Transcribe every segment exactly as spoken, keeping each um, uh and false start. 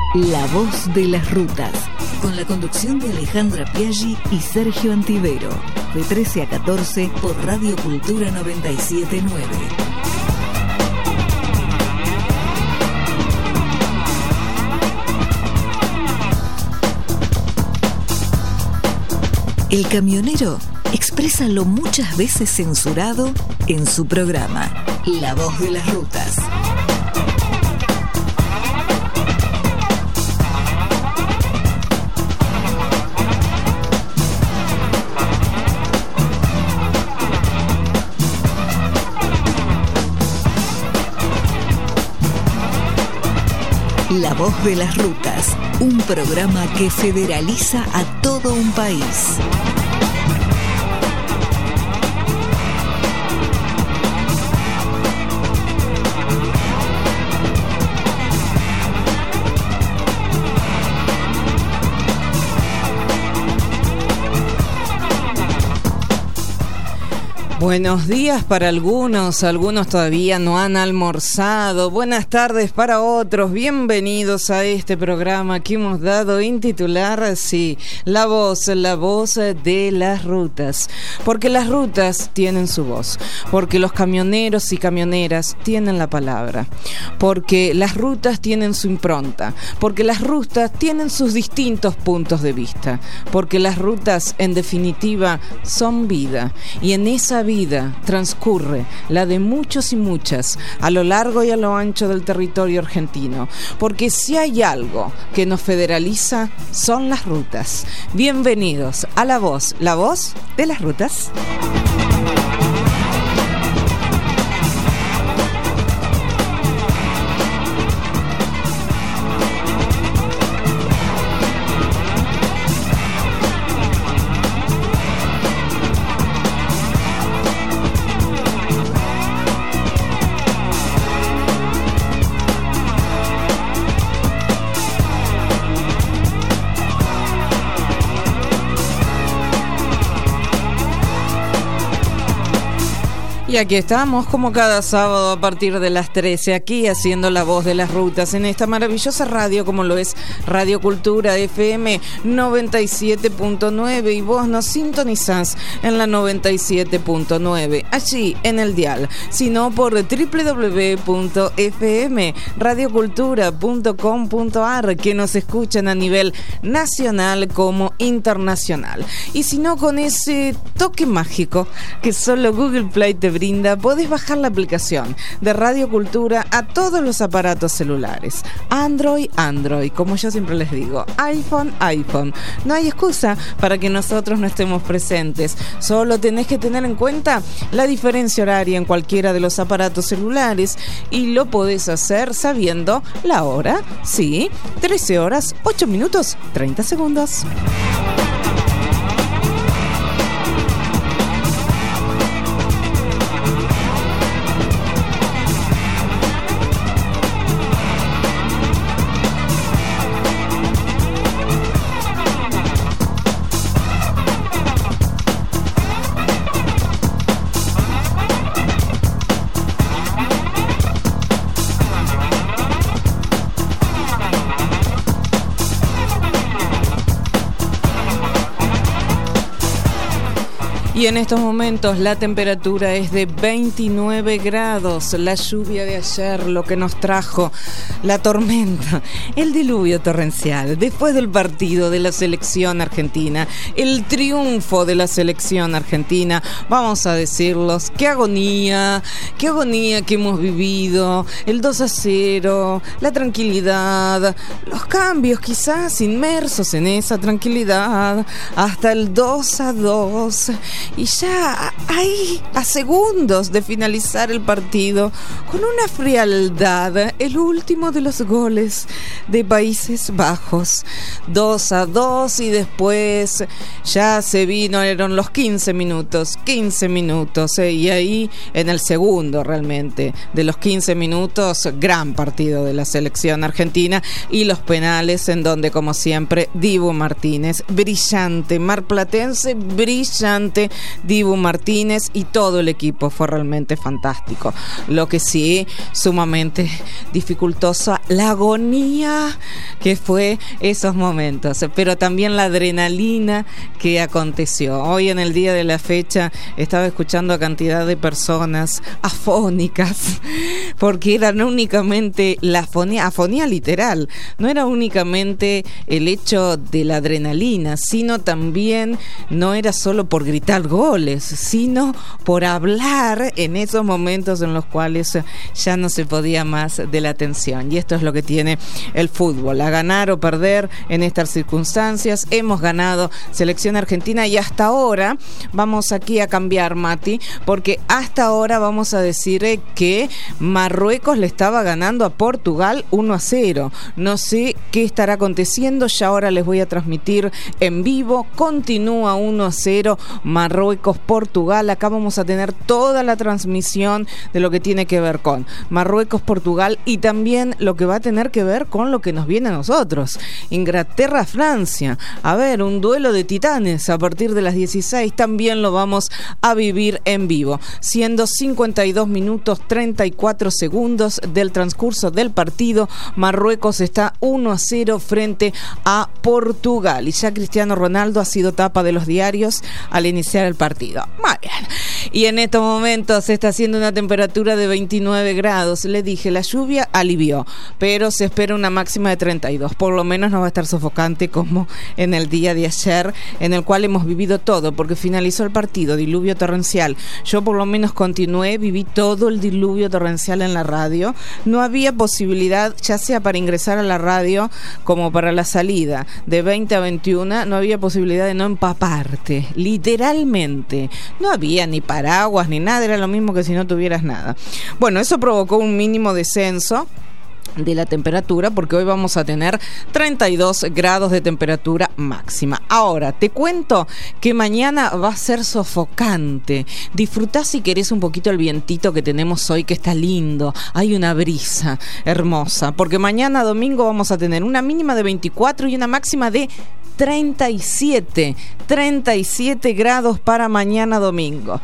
La voz de las rutas, con la conducción de Alejandra Piaggi y Sergio Antivero, de trece a catorce por Radio Cultura noventa y siete punto nueve. El camionero expresa lo muchas veces censurado en su programa, La Voz de las Rutas. La Voz de las Rutas, un programa que federaliza a todo un país. Buenos días para algunos, algunos todavía no han almorzado. Buenas tardes para otros, bienvenidos a este programa que hemos dado en titular, sí, La Voz, la voz de las rutas. Porque las rutas tienen su voz, porque los camioneros y camioneras tienen la palabra, porque las rutas tienen su impronta, porque las rutas tienen sus distintos puntos de vista, porque las rutas en definitiva son vida, y en esa vida vida transcurre la de muchos y muchas a lo largo y a lo ancho del territorio argentino, porque si hay algo que nos federaliza son las rutas. Bienvenidos a La Voz, la voz de las rutas. Y aquí estamos como cada sábado a partir de las trece, aquí haciendo La Voz de las Rutas en esta maravillosa radio como lo es Radio Cultura F M noventa y siete punto nueve, y vos nos sintonizás en la noventa y siete punto nueve, allí en el dial, sino por doble u doble u doble u punto f m radio cultura punto com punto a r, que nos escuchan a nivel nacional como internacional. Y si no, con ese toque mágico que solo Google Play te brinda, podés bajar la aplicación de Radio Cultura a todos los aparatos celulares. Android, Android, como yo siempre les digo. iPhone, iPhone. No hay excusa para que nosotros no estemos presentes. Solo tenés que tener en cuenta la diferencia horaria en cualquiera de los aparatos celulares, y lo podés hacer sabiendo la hora. Sí, trece horas, ocho minutos, treinta segundos. Y en estos momentos la temperatura es de veintinueve grados. La lluvia de ayer, lo que nos trajo la tormenta, el diluvio torrencial, después del partido de la selección argentina, el triunfo de la selección argentina, vamos a decirlos, qué agonía, qué agonía que hemos vivido, el dos a cero, la tranquilidad, los cambios quizás inmersos en esa tranquilidad, hasta el dos a dos. Y ya ahí, a segundos de finalizar el partido, con una frialdad, el último de los goles de Países Bajos, dos a dos, y después ya se vino, eran los quince minutos, quince minutos, eh, y ahí en el segundo realmente de los quince minutos, gran partido de la selección argentina, y los penales en donde, como siempre, Dibu Martínez, brillante, marplatense, brillante, Dibu Martínez y todo el equipo. Fue realmente fantástico. Lo que sí, sumamente dificultosa, la agonía que fue esos momentos, pero también la adrenalina que aconteció. Hoy, en el día de la fecha, estaba escuchando a cantidad de personas afónicas, porque era no únicamente la afonía, afonía literal, no era únicamente el hecho de la adrenalina, sino también no era solo por gritar goles, sino por hablar en esos momentos en los cuales ya no se podía más de la tensión. Y esto es lo que tiene el fútbol, a ganar o perder en estas circunstancias. Hemos ganado selección argentina y hasta ahora vamos aquí a cambiar, Mati, porque hasta ahora vamos a decir que Marruecos le estaba ganando a Portugal uno a cero. No sé qué estará aconteciendo, ya ahora les voy a transmitir en vivo. Continúa uno a cero Marruecos-Portugal. Acá vamos a tener toda la transmisión de lo que tiene que ver con Marruecos-Portugal y también lo que va a tener que ver con lo que nos viene a nosotros. Inglaterra-Francia. A ver, un duelo de titanes a partir de las dieciséis. También lo vamos a vivir en vivo. Siendo cincuenta y dos minutos treinta y cuatro segundos del transcurso del partido, Marruecos está uno a cero frente a Portugal. Y ya Cristiano Ronaldo ha sido tapa de los diarios al iniciar el partido. Muy bien. Y en estos momentos se está haciendo una temperatura de veintinueve grados. Le dije, la lluvia alivió, pero se espera una máxima de treinta y dos. Por lo menos no va a estar sofocante como en el día de ayer, en el cual hemos vivido todo, porque finalizó el partido, diluvio torrencial. Yo por lo menos continué, viví todo el diluvio torrencial en la radio. No había posibilidad, ya sea para ingresar a la radio como para la salida, de veinte a veintiuno, no había posibilidad de no empaparte, literalmente. No había ni paraguas ni nada, era lo mismo que si no tuvieras nada. Bueno, eso provocó un mínimo descenso de la temperatura, porque hoy vamos a tener treinta y dos grados de temperatura máxima. Ahora, te cuento que mañana va a ser sofocante. Disfrutá si querés un poquito el vientito que tenemos hoy, que está lindo. Hay una brisa hermosa, porque mañana domingo vamos a tener una mínima de veinticuatro y una máxima de treinta y siete, treinta y siete grados para mañana domingo.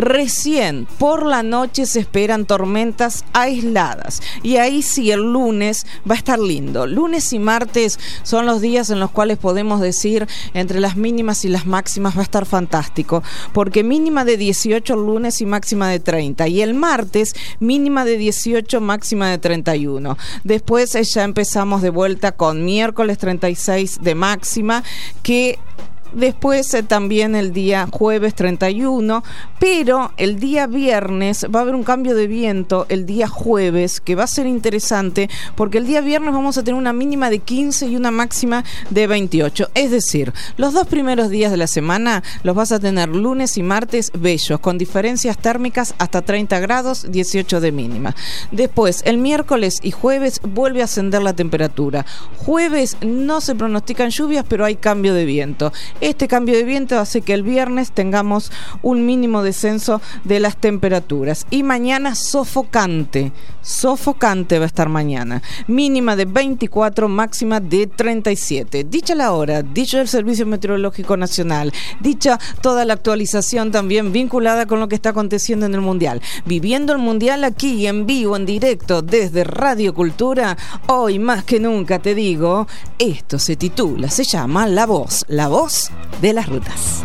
Recién por la noche se esperan tormentas aisladas y ahí sí el lunes va a estar lindo. Lunes y martes son los días en los cuales podemos decir entre las mínimas y las máximas va a estar fantástico, porque mínima de dieciocho el lunes y máxima de treinta, y el martes mínima de dieciocho, máxima de treinta y uno. Después ya empezamos de vuelta con miércoles treinta y seis de máxima, que después eh, también el día jueves treinta y uno, pero el día viernes va a haber un cambio de viento el día jueves, que va a ser interesante, porque el día viernes vamos a tener una mínima de quince y una máxima de veintiocho. Es decir, los dos primeros días de la semana los vas a tener lunes y martes bellos, con diferencias térmicas hasta treinta grados, dieciocho de mínima. Después, el miércoles y jueves vuelve a ascender la temperatura. Jueves no se pronostican lluvias, pero hay cambio de viento. Este cambio de viento hace que el viernes tengamos un mínimo descenso de las temperaturas. Y mañana sofocante, sofocante va a estar mañana. Mínima de veinticuatro, máxima de treinta y siete. Dicha la hora, dicho el Servicio Meteorológico Nacional, dicha toda la actualización también vinculada con lo que está aconteciendo en el Mundial. Viviendo el Mundial aquí en vivo, en directo, desde Radio Cultura. Hoy más que nunca te digo, esto se titula, se llama La Voz, La Voz de las Rutas.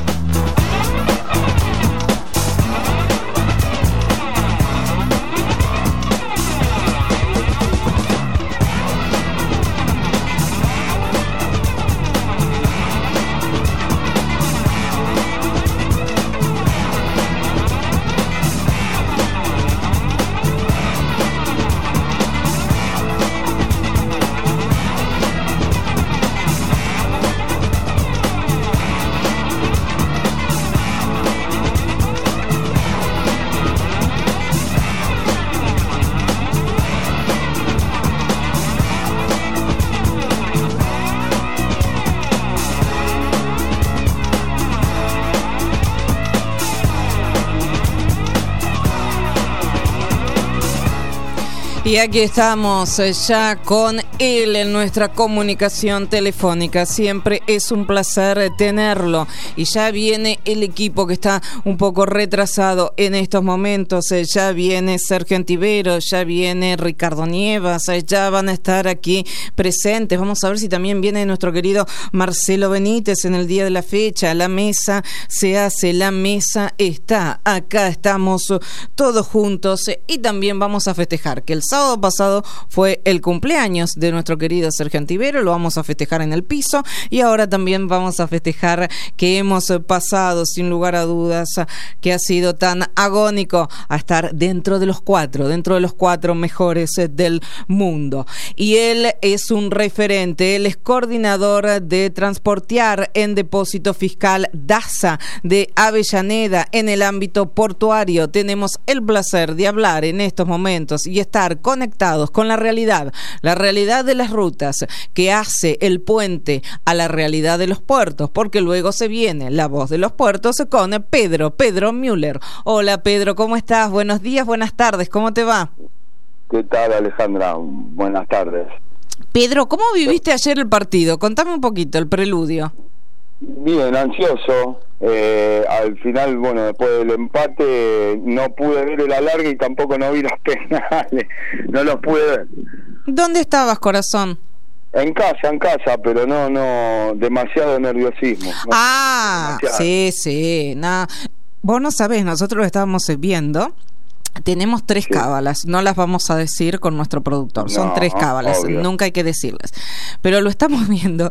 Y aquí estamos ya con él en nuestra comunicación telefónica. Siempre es un placer tenerlo. Y ya viene el equipo que está un poco retrasado en estos momentos. Ya viene Sergio Antivero, ya viene Ricardo Nievas, ya van a estar aquí presentes. Vamos a ver si también viene nuestro querido Marcelo Benítez en el día de la fecha. La mesa se hace, la mesa está. Acá estamos todos juntos y también vamos a festejar que el sábado sábado pasado fue el cumpleaños de nuestro querido Sergio Antivero, lo vamos a festejar en el piso y ahora también vamos a festejar que hemos pasado sin lugar a dudas que ha sido tan agónico a estar dentro de los cuatro, dentro de los cuatro mejores del mundo. Y él es un referente, él es coordinador de Transportear en Depósito Fiscal DASA de Avellaneda en el ámbito portuario. Tenemos el placer de hablar en estos momentos y estar conectados con la realidad, la realidad de las rutas que hace el puente a la realidad de los puertos, porque luego se viene la voz de los puertos con Pedro, Pedro Müller. Hola Pedro, ¿cómo estás? Buenos días, buenas tardes, ¿cómo te va? ¿Qué tal, Alejandra? Buenas tardes. Pedro, ¿cómo viviste ayer el partido? Contame un poquito, el preludio. Bien, ansioso. Eh, al final, bueno, después del empate no pude ver el alargue y tampoco no vi los penales. No los pude ver. ¿Dónde estabas, corazón? En casa, en casa, pero no, no, demasiado nerviosismo. No, ah, demasiado. sí, sí, nada. Vos no sabés, nosotros lo estábamos viendo. Tenemos tres sí. cábalas, no las vamos a decir con nuestro productor, son no, tres cábalas, obvio. Nunca hay que decirlas, pero lo estamos viendo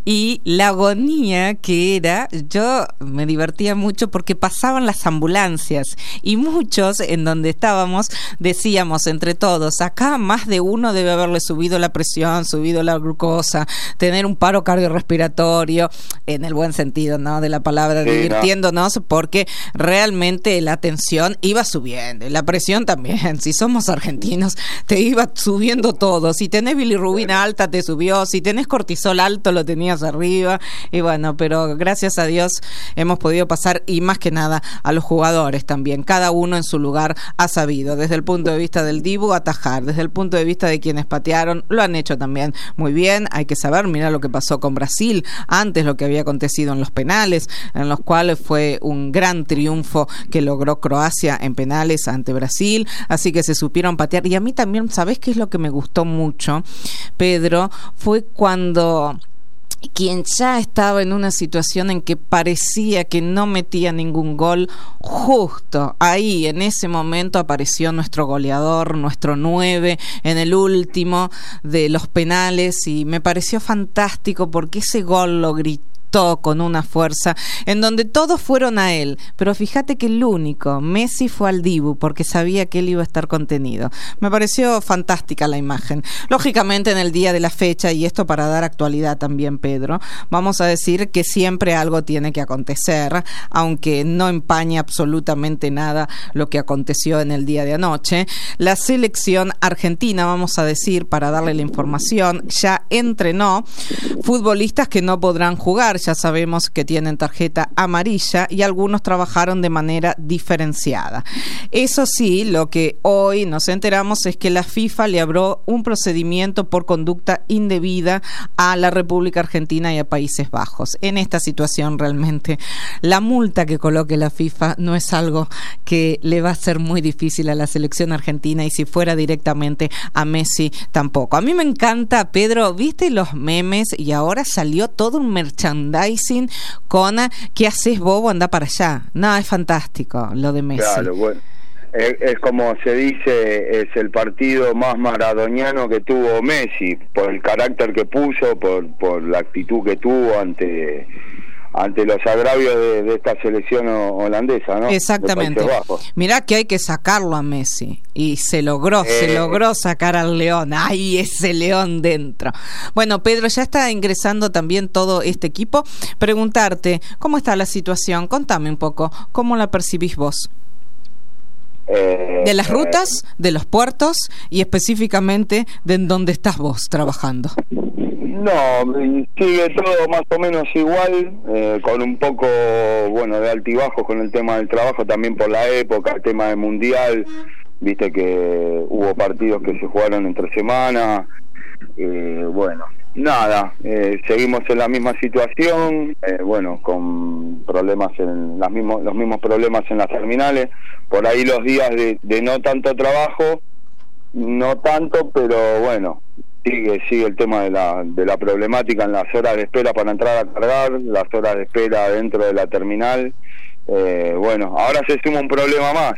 y la agonía que era, yo me divertía mucho porque pasaban las ambulancias y muchos en donde estábamos decíamos entre todos, acá más de uno debe haberle subido la presión, subido la glucosa, tener un paro cardiorrespiratorio, en el buen sentido, ¿no? De la palabra, sí, divirtiéndonos, no. Porque realmente la tensión iba subiendo, la presión también, si somos argentinos te iba subiendo todo, si tenés bilirrubina alta te subió, si tenés cortisol alto lo tenías arriba, y bueno, pero gracias a Dios hemos podido pasar, y más que nada a los jugadores también, cada uno en su lugar ha sabido, desde el punto de vista del Dibu atajar, desde el punto de vista de quienes patearon, lo han hecho también muy bien, hay que saber, mira lo que pasó con Brasil, antes lo que había acontecido en los penales, en los cuales fue un gran triunfo que logró Croacia en penales ante Brasil, así que se supieron patear. Y a mí también, ¿sabés qué es lo que me gustó mucho, Pedro? Fue cuando quien ya estaba en una situación en que parecía que no metía ningún gol, justo ahí, en ese momento apareció nuestro goleador, nuestro nueve, en el último de los penales, y me pareció fantástico porque ese gol lo gritó con una fuerza en donde todos fueron a él, pero fíjate que el único, Messi, fue al Dibu porque sabía que él iba a estar contenido. Me pareció fantástica la imagen. Lógicamente en el día de la fecha, y esto para dar actualidad también, Pedro, vamos a decir que siempre algo tiene que acontecer, aunque no empaña absolutamente nada lo que aconteció en el día de anoche. La selección argentina, vamos a decir, para darle la información, ya entrenó futbolistas que no podrán jugar. Ya sabemos que tienen tarjeta amarilla y algunos trabajaron de manera diferenciada. Eso sí, lo que hoy nos enteramos es que la FIFA le abrió un procedimiento por conducta indebida a la República Argentina y a Países Bajos. En esta situación realmente la multa que coloque la FIFA no es algo que le va a ser muy difícil a la selección argentina, y si fuera directamente a Messi tampoco. A mí me encanta, Pedro, ¿viste los memes? Y ahora salió todo un merchandising con ¿qué haces, bobo? Anda para allá. No, es fantástico lo de Messi. Claro, bueno, es, es como se dice, es el partido más maradoniano que tuvo Messi, por el carácter que puso, por, por la actitud que tuvo ante ante los agravios de, de esta selección holandesa, ¿no? Exactamente. Mirá que hay que sacarlo a Messi, y se logró, eh, se logró sacar al león. ¡Ay, ese león dentro! Bueno, Pedro, ya está ingresando también todo este equipo. Preguntarte, ¿cómo está la situación? Contame un poco, ¿cómo la percibís vos? Eh, de las rutas, eh, de los puertos, y específicamente de en dónde estás vos trabajando. No, sigue todo más o menos igual, eh, con un poco, bueno, de altibajos con el tema del trabajo, también por la época, el tema del mundial, viste que hubo partidos que se jugaron entre semanas, eh, bueno, nada, eh, seguimos en la misma situación, eh, bueno, con problemas en las mismos, los mismos problemas en las terminales, por ahí los días de, de no tanto trabajo, no tanto, pero bueno, sigue sigue el tema de la de la problemática en las horas de espera para entrar a cargar, las horas de espera dentro de la terminal. Eh, bueno, ahora se suma un problema más.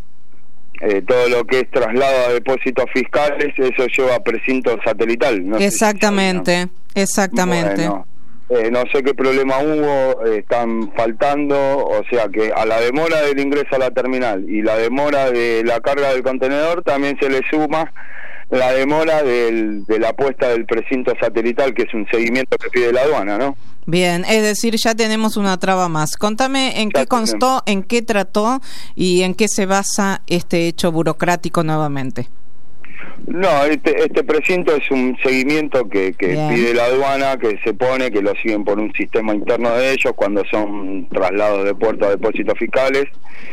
Eh, todo lo que es traslado a depósitos fiscales, eso lleva precinto satelital. No exactamente, sé si exactamente. Bueno, eh, no sé qué problema hubo, eh, están faltando, o sea que a la demora del ingreso a la terminal y la demora de la carga del contenedor también se le suma la demora del, de la puesta del precinto satelital, que es un seguimiento que pide la aduana, ¿no? Bien, es decir, ya tenemos una traba más. Contame en ya qué constó, tenemos. En qué trató y en qué se basa este hecho burocrático nuevamente. No, este, este precinto es un seguimiento que, que pide la aduana, que se pone, que lo siguen por un sistema interno de ellos cuando son traslados de puerto a depósitos fiscales.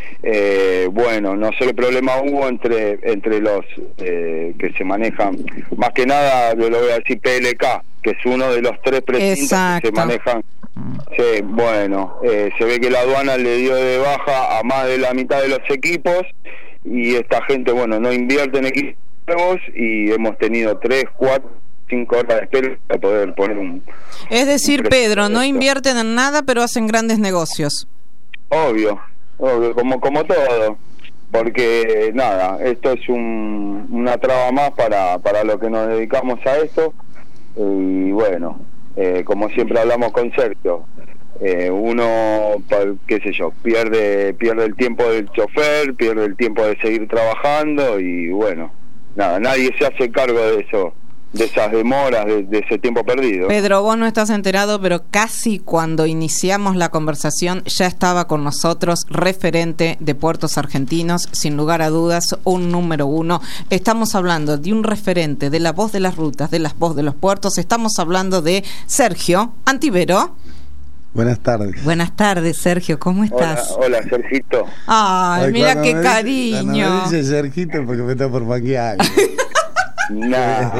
Eh, bueno, no sé qué problema hubo entre entre los eh, que se manejan, más que nada yo lo voy a decir P L K, que es uno de los tres precintos Exacto. que se manejan. Sí, bueno, eh, se ve que la aduana le dio de baja a más de la mitad de los equipos y esta gente, bueno, no invierte en equipos nuevos y hemos tenido tres, cuatro, cinco horas de espera para poder poner un... Es decir, Pedro, no invierten en nada, pero hacen grandes negocios. Obvio, obvio, como como todo, porque nada, esto es un, una traba más para, para lo que nos dedicamos a esto, y bueno, eh, como siempre hablamos con Sergio, eh, uno, qué sé yo, pierde pierde el tiempo del chofer, pierde el tiempo de seguir trabajando y bueno, nada, nadie se hace cargo de eso, de esas demoras, de, de ese tiempo perdido. Pedro, vos no estás enterado, pero casi cuando iniciamos la conversación ya estaba con nosotros referente de Puertos Argentinos, sin lugar a dudas, un número uno. Estamos hablando de un referente de la voz de las rutas, de las voz de los puertos. Estamos hablando de Sergio Antivero. Buenas tardes. Buenas tardes, Sergio, ¿cómo estás? Hola, hola Sergito. Ay, Ay mira qué cariño. Dice, no me dice Sergito porque me está por manguear. Nah,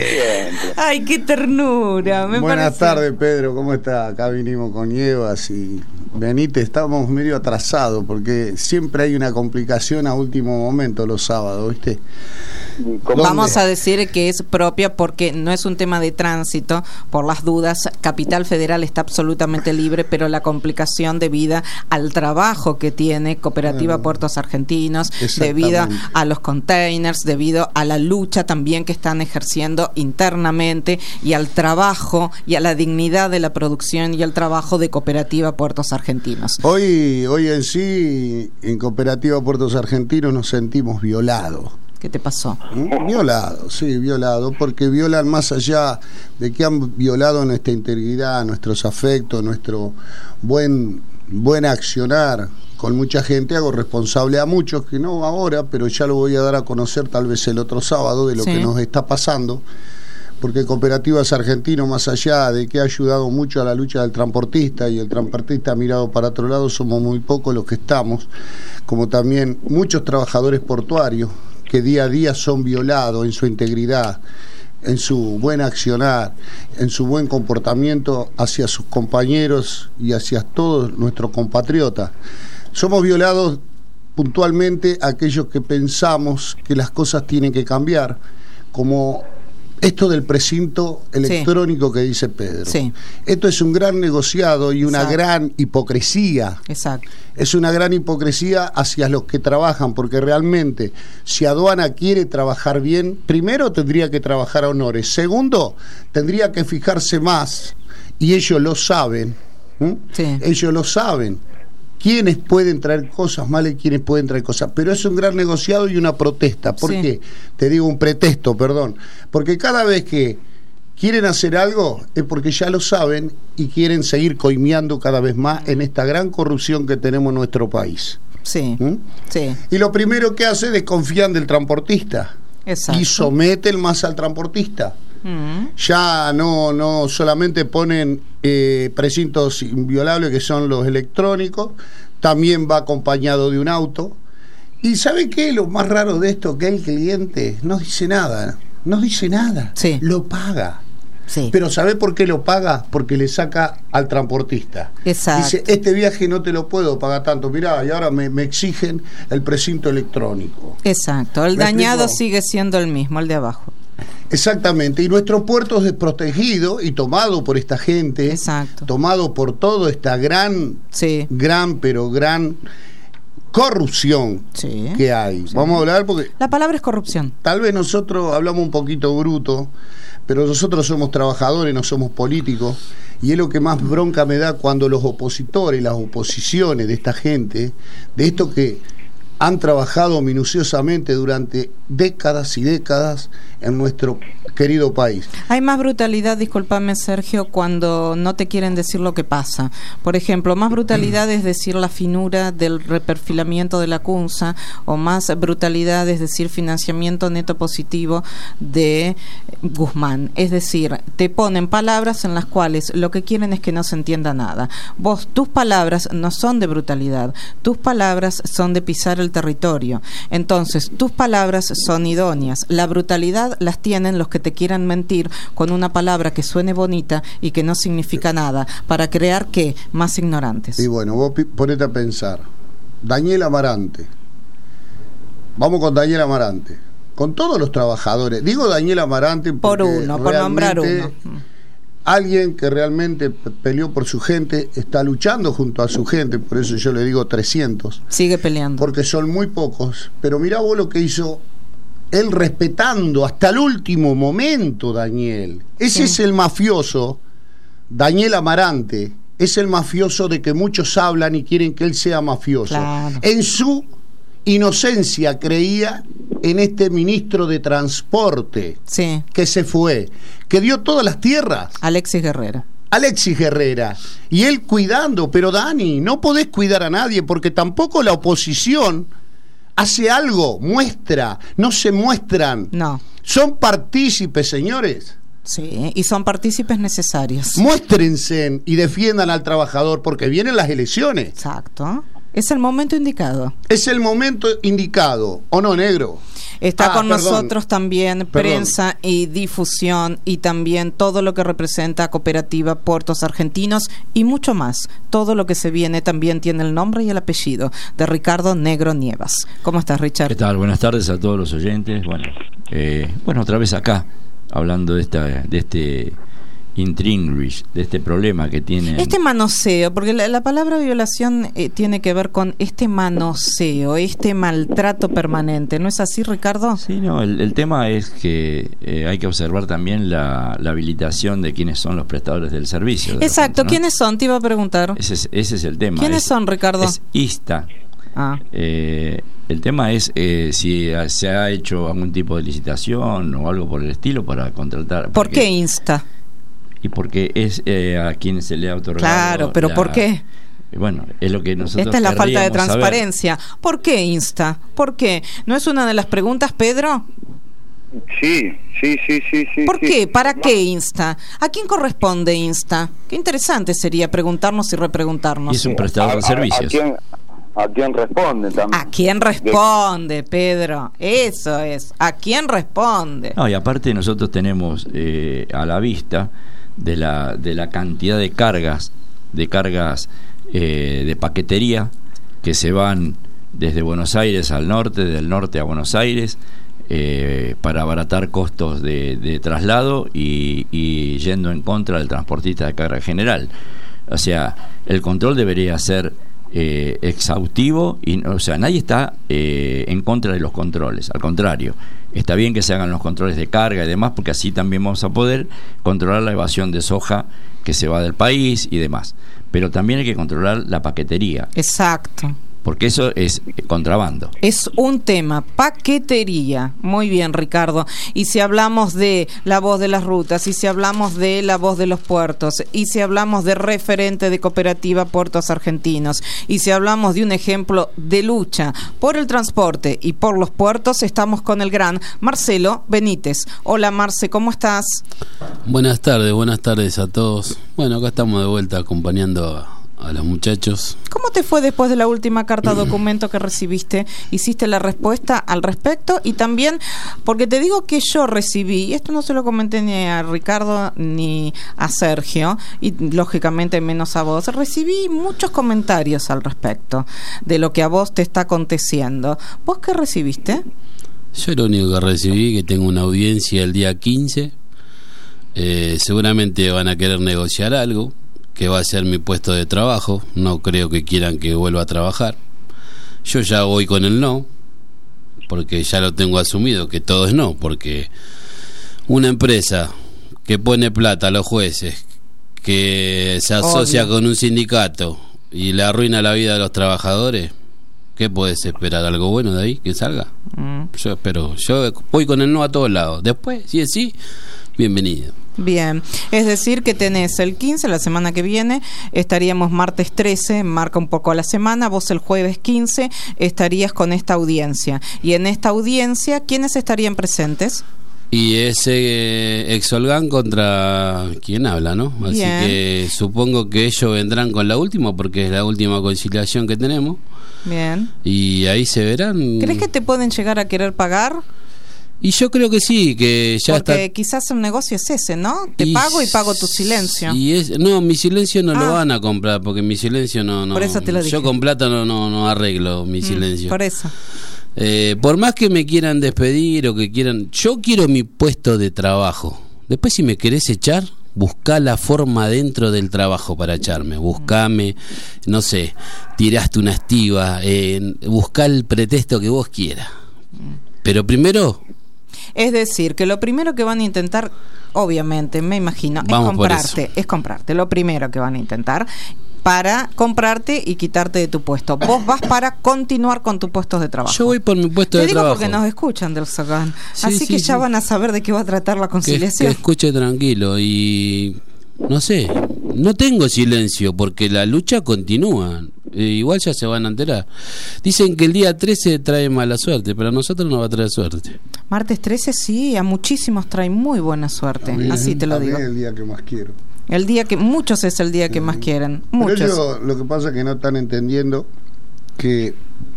ay, qué ternura. Me Buenas parece... tardes, Pedro, ¿cómo está? Acá vinimos con Nievas y Benítez, estábamos medio atrasados porque siempre hay una complicación a último momento los sábados, ¿viste? Vamos a decir que es propia porque no es un tema de tránsito, por las dudas, Capital Federal está absolutamente libre, pero la complicación debida al trabajo que tiene Cooperativa bueno, Puertos Argentinos, debido a los containers, debido a la lucha también que están ejerciendo internamente y al trabajo y a la dignidad de la producción y al trabajo de Cooperativa Puertos Argentinos. Hoy, hoy en sí, en Cooperativa Puertos Argentinos nos sentimos violados. ¿Qué te pasó? Violado, sí, violado, porque violan más allá de que han violado nuestra integridad, nuestros afectos, nuestro buen, buen accionar con mucha gente. Hago responsable a muchos, que no ahora, pero ya lo voy a dar a conocer tal vez el otro sábado, de lo sí. que nos está pasando, porque Cooperativas Argentinos, más allá de que ha ayudado mucho a la lucha del transportista, y el transportista ha mirado para otro lado, somos muy pocos los que estamos, como también muchos trabajadores portuarios, que día a día son violados en su integridad, en su buen accionar, en su buen comportamiento hacia sus compañeros y hacia todos nuestros compatriotas. Somos violados puntualmente aquellos que pensamos que las cosas tienen que cambiar, como esto del precinto electrónico sí. que dice Pedro. Sí. Esto es un gran negociado y una Exacto. gran hipocresía. Exacto. Es una gran hipocresía hacia los que trabajan, porque realmente, si aduana quiere trabajar bien, primero tendría que trabajar a honores. Segundo, tendría que fijarse más, y ellos lo saben. ¿eh? Sí. Ellos lo saben. Quiénes pueden traer cosas malas y quiénes pueden traer cosas, pero es un gran negociado y una protesta. ¿Por sí. qué? Te digo un pretexto, perdón, porque cada vez que quieren hacer algo es porque ya lo saben y quieren seguir coimeando cada vez más en esta gran corrupción que tenemos en nuestro país. Sí, ¿Mm? sí. Y lo primero que hace es desconfían del transportista. Exacto. Y someten más al transportista. Mm. Ya no, no solamente ponen eh, precintos inviolables, que son los electrónicos, también va acompañado de un auto, ¿Y sabe qué? Lo más raro de esto, que el cliente no dice nada, no dice nada, sí. Lo paga. Sí. Pero ¿sabe por qué lo paga? Porque le saca al transportista. Exacto. Dice, este viaje no te lo puedo pagar tanto, mirá, y ahora me, me exigen el precinto electrónico. Exacto, el ¿Me dañado explico? sigue siendo el mismo, el de abajo. Exactamente, y nuestro puerto es desprotegido y tomado por esta gente. Exacto. Tomado por toda esta gran, sí. gran, pero gran corrupción sí. que hay. Sí. Vamos a hablar porque... La palabra es corrupción. Tal vez nosotros hablamos un poquito bruto, pero nosotros somos trabajadores, no somos políticos, y es lo que más bronca me da cuando los opositores, las oposiciones de esta gente, de esto que han trabajado minuciosamente durante décadas y décadas en nuestro querido país. Hay más brutalidad, discúlpame Sergio, cuando no te quieren decir lo que pasa. Por ejemplo, más brutalidad es decir la finura del reperfilamiento de la CUNSA, o más brutalidad es decir financiamiento neto positivo de Guzmán. Es decir, te ponen palabras en las cuales lo que quieren es que no se entienda nada. Vos, tus palabras no son de brutalidad, tus palabras son de pisar el territorio. Entonces, tus palabras son idóneas. La brutalidad las tienen los que te quieran mentir con una palabra que suene bonita y que no significa nada, para crear, ¿qué? Más ignorantes. Y bueno, vos ponete a pensar. Daniel Amarante. Vamos con Daniel Amarante. Con todos los trabajadores. Digo Daniel Amarante por uno, por nombrar uno. Alguien que realmente peleó por su gente, está luchando junto a su gente, por eso yo le digo trescientos. Sigue peleando. Porque son muy pocos. Pero mirá vos lo que hizo él, respetando hasta el último momento, Daniel. Ese sí. Es el mafioso, Daniel Amarante. Es el mafioso de que muchos hablan y quieren que él sea mafioso. Claro. En su inocencia creía en este ministro de Transporte, sí. que se fue, que dio todas las tierras. Alexis Guerrera. Alexis Guerrera. Y él cuidando, pero Dani, no podés cuidar a nadie porque tampoco la oposición hace algo, muestra, no se muestran. No. Son partícipes, señores. Sí, y son partícipes necesarios. Muéstrense y defiendan al trabajador porque vienen las elecciones. Exacto. Es el momento indicado. Es el momento indicado, ¿o no, negro? Está ah, con perdón. nosotros también Perdón. Prensa y difusión, y también todo lo que representa Cooperativa Puertos Argentinos y mucho más. Todo lo que se viene también tiene el nombre y el apellido de Ricardo Negro Nievas. ¿Cómo estás, Richard? ¿Qué tal? Buenas tardes a todos los oyentes. Bueno, eh, bueno, otra vez acá, hablando de esta, de este intríngulis, de este problema que tiene este manoseo, porque la, la palabra violación eh, tiene que ver con este manoseo, este maltrato permanente, ¿no es así, Ricardo? Sí, no, el, el tema es que eh, hay que observar también la, la habilitación de quiénes son los prestadores del servicio. De Exacto, repente, ¿no? ¿Quiénes son? Te iba a preguntar. Ese es, ese es el tema. ¿Quiénes es, son, Ricardo? Es ISTA. Ah. Eh, el tema es eh, si se ha hecho algún tipo de licitación o algo por el estilo para contratar. ¿Por porque, qué insta? Y porque es eh, a quien se le ha otorgado. Claro, pero la, ¿por qué? Bueno, es lo que nosotros Esta es la falta de querríamos transparencia. saber. ¿Por qué insta? ¿Por qué? ¿No es una de las preguntas, Pedro? Sí, sí, sí, sí, sí. ¿Por sí. qué? ¿Para qué insta? ¿A quién corresponde insta? Qué interesante sería preguntarnos y repreguntarnos. Y es un prestador A- de a- servicios. ¿A quién, a quién responde también? ¿A quién responde, Pedro? Eso es. ¿A quién responde? No, y aparte nosotros tenemos eh, a la vista de la de la cantidad de cargas, de cargas eh, de paquetería que se van desde Buenos Aires al norte, del norte a Buenos Aires, eh, para abaratar costos de, de traslado y, y yendo en contra del transportista de carga general. O sea, el control debería ser eh, exhaustivo y, o sea, nadie está eh, en contra de los controles, al contrario. Está bien que se hagan los controles de carga y demás, porque así también vamos a poder controlar la evasión de soja que se va del país y demás. Pero también hay que controlar la paquetería. Exacto. Porque eso es contrabando. Es un tema, paquetería. Muy bien, Ricardo. Y si hablamos de la voz de las rutas, y si hablamos de la voz de los puertos, y si hablamos de referente de Cooperativa Puertos Argentinos, y si hablamos de un ejemplo de lucha por el transporte y por los puertos, estamos con el gran Marcelo Benítez. Hola, Marce, ¿cómo estás? Buenas tardes, buenas tardes a todos. Bueno, acá estamos de vuelta acompañando a a los muchachos. ¿Cómo te fue después de la última carta documento que recibiste? ¿Hiciste la respuesta al respecto? Y también, porque te digo que yo recibí, y esto no se lo comenté ni a Ricardo ni a Sergio, y lógicamente menos a vos, recibí muchos comentarios al respecto de lo que a vos te está aconteciendo. ¿Vos qué recibiste? Yo lo único que recibí, que tengo una audiencia el día quince, eh, seguramente van a querer negociar algo, que va a ser mi puesto de trabajo. No creo que quieran que vuelva a trabajar. Yo ya voy con el no, porque ya lo tengo asumido, que todo es no, porque una empresa que pone plata a los jueces, que se asocia Obvio. con un sindicato y le arruina la vida a los trabajadores, ¿qué puedes esperar? ¿Algo bueno de ahí que salga? Mm. Yo espero, yo voy con el no a todos lados. Después, si es sí, bienvenido. Bien, es decir que tenés el quince, la semana que viene, estaríamos martes trece, marca un poco la semana, vos el jueves quince estarías con esta audiencia. Y en esta audiencia, ¿quiénes estarían presentes? Y ese eh, Exolgan contra quien habla, ¿no? Así Bien. que supongo que ellos vendrán con la última, porque es la última conciliación que tenemos. Bien. Y ahí se verán. ¿Crees que te pueden llegar a querer pagar? Y yo creo que sí, que ya Porque está. Porque quizás un negocio es ese, ¿no? Te y pago y pago tu silencio. Y es, no, mi silencio no ah. lo van a comprar, porque mi silencio no... no por eso te lo dije. Yo con plata no, no, no arreglo mi mm, silencio. Por eso. Eh, por más que me quieran despedir o que quieran... Yo quiero mi puesto de trabajo. Después si me querés echar, buscá la forma dentro del trabajo para echarme. Buscame, no sé, tiraste una estiva, eh, buscá el pretexto que vos quieras. Pero primero... Es decir, que lo primero que van a intentar, obviamente, me imagino, Vamos es comprarte, es comprarte, lo primero que van a intentar para comprarte y quitarte de tu puesto. Vos vas para continuar con tus puestos de trabajo. Yo voy por mi puesto Te de digo trabajo. Porque nos escuchan del Sogan. Sí, Así sí, que sí. ya van a saber de qué va a tratar la conciliación. Que, que escuche tranquilo y no sé, no tengo silencio porque la lucha continúa. Eh, igual ya se van a enterar. Dicen que el día trece trae mala suerte, pero a nosotros nos va a traer suerte. Martes trece sí, a muchísimos trae muy buena suerte. A mí, así te lo a mí digo. Es el día que más quiero. El día que muchos es el día que más quieren. Muchos. Pero ellos, lo que pasa es que no están entendiendo que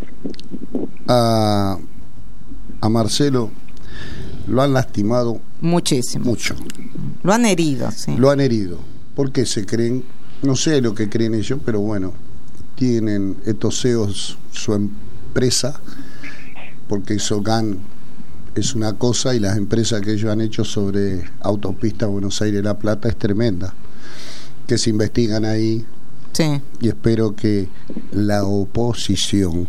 a, a Marcelo lo han lastimado muchísimo. Mucho. Lo han herido, sí. Lo han herido. Porque se creen, no sé lo que creen ellos, pero bueno, tienen estos C E Os su empresa, porque Sogan es una cosa y las empresas que ellos han hecho sobre autopista Buenos Aires-La Plata es tremenda, que se investigan ahí. Sí. Y espero que la oposición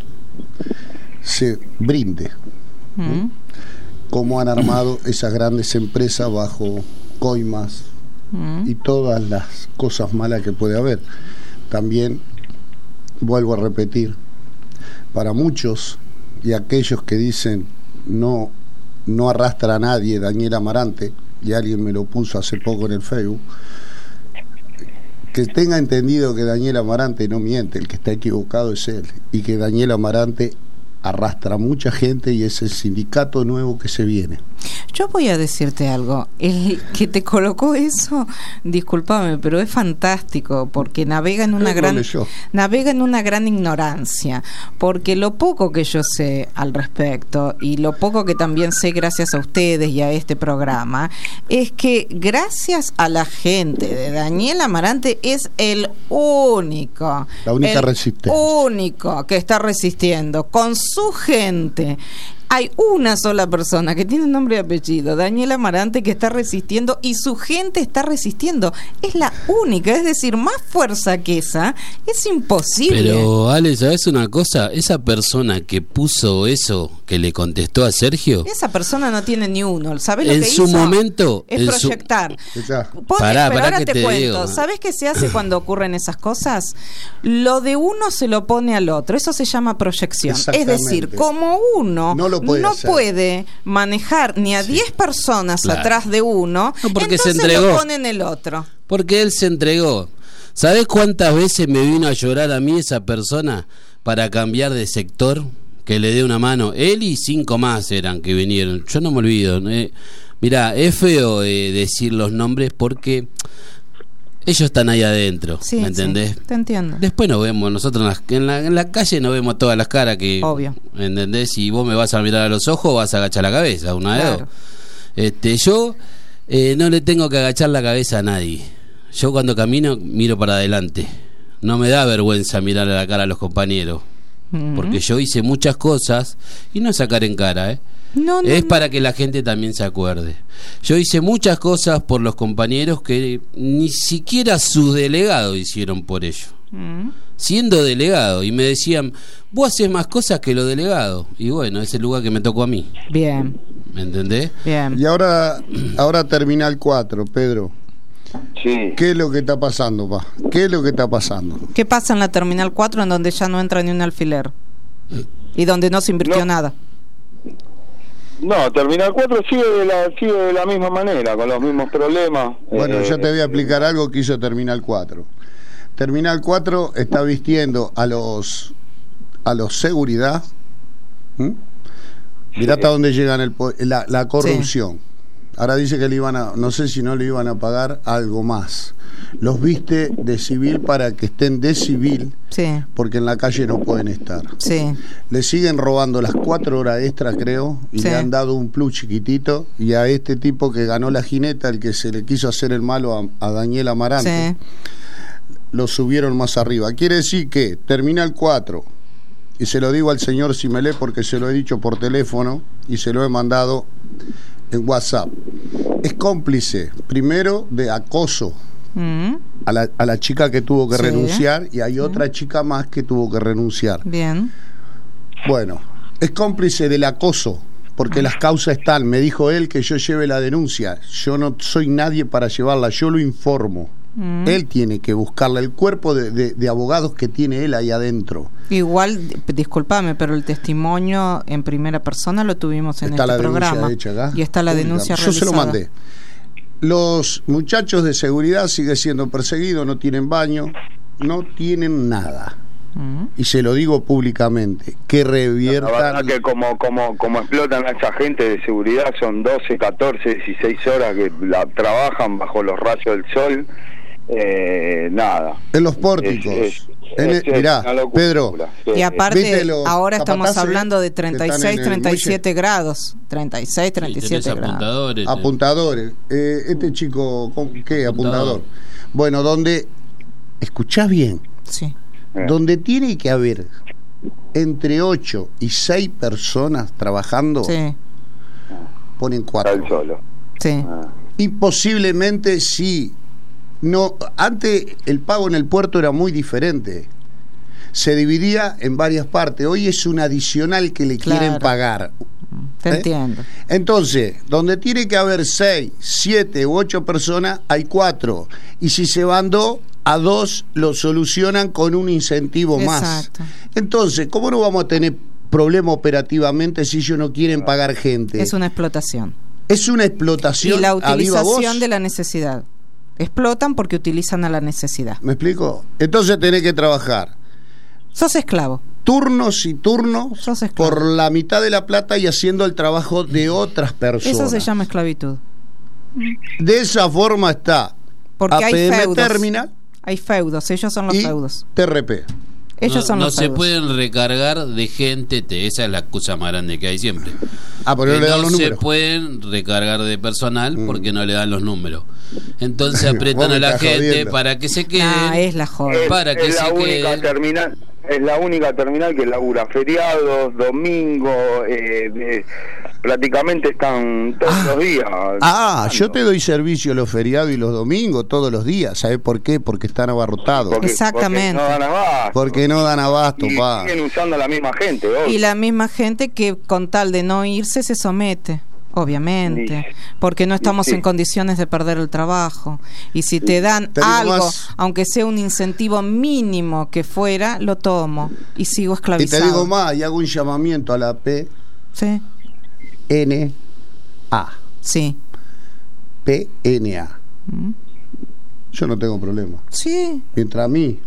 se brinde mm. cómo han armado esas grandes empresas bajo coimas mm. y todas las cosas malas que puede haber. También vuelvo a repetir, para muchos y aquellos que dicen no no arrastra a nadie Daniel Amarante, y alguien me lo puso hace poco en el Facebook, que tenga entendido que Daniel Amarante no miente, el que está equivocado es él, y que Daniel Amarante arrastra a mucha gente y es el sindicato nuevo que se viene. Yo voy a decirte algo, el que te colocó eso, discúlpame, pero es fantástico porque navega en una gran navega en una gran ignorancia, porque lo poco que yo sé al respecto y lo poco que también sé gracias a ustedes y a este programa es que gracias a la gente de Daniel Amarante es el único, la única el resistencia, único que está resistiendo con su gente. Hay una sola persona que tiene nombre y apellido, Daniel Amarante, que está resistiendo y su gente está resistiendo. Es la única, es decir, más fuerza que esa es imposible. Pero, Ale, ¿sabes una cosa? Esa persona que puso eso, que le contestó a Sergio, esa persona no tiene ni uno. ¿Sabes lo en que su hizo? momento es en proyectar. Su... Pon, pará, pero pará ahora que te, te cuento. digo. ¿Sabes qué se hace cuando ocurren esas cosas? Lo de uno se lo pone al otro. Eso se llama proyección. Es decir, como uno no, lo puede, no hacer. puede manejar ni a diez sí. personas claro. atrás de uno, no, porque entonces se entregó. lo pone en el otro. Porque él se entregó. ¿Sabés cuántas veces me vino a llorar a mí esa persona para cambiar de sector? Que le dé una mano. Él y cinco más eran que vinieron. Yo no me olvido. Eh. Mirá, es feo eh, decir los nombres porque ellos están ahí adentro, Sí, ¿me entendés? sí, te entiendo. Después nos vemos, nosotros en la, en, la, en la calle nos vemos todas las caras que... Obvio. ¿Entendés? Si vos me vas a mirar a los ojos, vas a agachar la cabeza, una de Claro. dos. Este, yo eh, no le tengo que agachar la cabeza a nadie. Yo cuando camino, miro para adelante. No me da vergüenza mirar a la cara a los compañeros. Mm. Porque yo hice muchas cosas, y no sacar en cara, ¿eh? No, no, es no. para que la gente también se acuerde. Yo hice muchas cosas por los compañeros que ni siquiera sus delegados hicieron por ellos. Mm. Siendo delegado, y me decían, vos haces más cosas que los delegados. Y bueno, es el lugar que me tocó a mí. Bien, ¿Me entendés? bien. Y ahora, ahora Terminal cuatro, Pedro. Sí. ¿Qué es lo que está pasando, pa? ¿Qué es lo que está pasando? ¿Qué pasa en la Terminal cuatro en donde ya no entra ni un alfiler? Y donde no se invirtió No. nada. No, Terminal cuatro sigue de la sigue de la misma manera, con los mismos problemas. Bueno, Eh, yo te voy a explicar algo que hizo Terminal cuatro. Terminal cuatro está vistiendo a los a los seguridad. ¿Mm? Mirá hasta dónde llegan el, po- la, la corrupción. Ahora dice que le iban a, no sé si no le iban a pagar algo más. Los viste de civil para que estén de civil, Sí, porque en la calle no pueden estar. sí. Le siguen robando las cuatro horas extra, creo, y Sí. le han dado un plus chiquitito. Y a este tipo que ganó la jineta, el que se le quiso hacer el malo a, a Daniel Amarante, Sí. lo subieron más arriba. Quiere decir que Terminal cuatro, y se lo digo al señor Simelé porque se lo he dicho por teléfono y se lo he mandado en WhatsApp, es cómplice, primero, de acoso Mm. a la, a la chica que tuvo que Sí. renunciar, y hay otra chica más que tuvo que renunciar. Bien. Bueno, es cómplice del acoso, porque las causas están. Me dijo él que yo lleve la denuncia. Yo no soy nadie para llevarla, yo lo informo. Mm. Él tiene que buscarla, el cuerpo de, de- de abogados que tiene él ahí adentro. Igual, d- discúlpame, pero el testimonio en primera persona lo tuvimos en Está este la denuncia programa. hecha acá. Y está la denuncia Yo realizada. se lo mandé. Los muchachos de seguridad siguen siendo perseguidos, no tienen baño, no tienen nada. Mm. Y se lo digo públicamente, que La reviertan. verdad que como como como explotan a esa gente de seguridad, son doce, catorce, dieciséis horas que la trabajan bajo los rayos del sol. Eh, nada. En los pórticos. Es- es- En el- es- es mirá, una locura. Pedro. Sí. Y aparte, ¿Viste los ahora estamos capataces hablando de que están treinta y seis, en el treinta y siete muelle? grados. treinta y seis, treinta y Sí, siete tenés grados. apuntadores. Apuntadores. Eh, este chico, ¿con ¿qué? Apuntador. Apuntador. Bueno, donde, escuchás bien, Sí. Eh. donde tiene que haber entre ocho y seis personas trabajando, Sí, ponen Está cuatro. él solo. sí. Ah. Y posiblemente sí. No, antes el pago en el puerto era muy diferente. Se dividía en varias partes. Hoy es un adicional que le Claro. quieren pagar. Te ¿Eh? entiendo. Entonces, donde tiene que haber seis, siete u ocho personas, hay cuatro. Y si se van dos, a dos lo solucionan con un incentivo Exacto. más. Entonces, ¿cómo no vamos a tener problema operativamente si ellos no quieren pagar gente? Es una explotación. Es una explotación Y la a viva voz. utilización de la necesidad. Explotan porque utilizan a la necesidad. ¿Me explico? Entonces tenés que trabajar Sos esclavo. turnos y turnos Sos esclavo. por la mitad de la plata y haciendo el trabajo de otras personas. Eso se llama esclavitud. De esa forma está Porque hay A P M feudos. Terminal Hay feudos. Ellos son los y feudos. T R P. Ellos no, son no los se feudos. pueden recargar de gente, te- esa es la excusa más grande que hay siempre. Ah, pero no Que le dan no los se números. pueden recargar de personal Mm. porque no le dan los números. Entonces apretan Vos me a la estás gente jodiendo. para que se queden. Ah, es la joda. Es, Para que es la se única queden. terminal, es la única terminal que labura feriados, domingos, eh, eh, prácticamente están todos Ah. los días. Ah, yo te doy servicio los feriados y los domingos, todos los días. ¿Sabes por qué? Porque están abarrotados. Porque- Exactamente. Porque no dan abasto. Porque no dan abasto, y pa. siguen usando a la misma gente. obvio. Y la misma gente que con tal de no irse se somete, obviamente, Sí. porque no estamos Sí. en condiciones de perder el trabajo. Y si te dan Te digo algo, más. aunque sea un incentivo mínimo que fuera, lo tomo y sigo Y te esclavizado. digo más, y hago un llamamiento a la P Sí, N A. sí. P N A. Mm. Yo no tengo problema. Sí, Mientras a mí,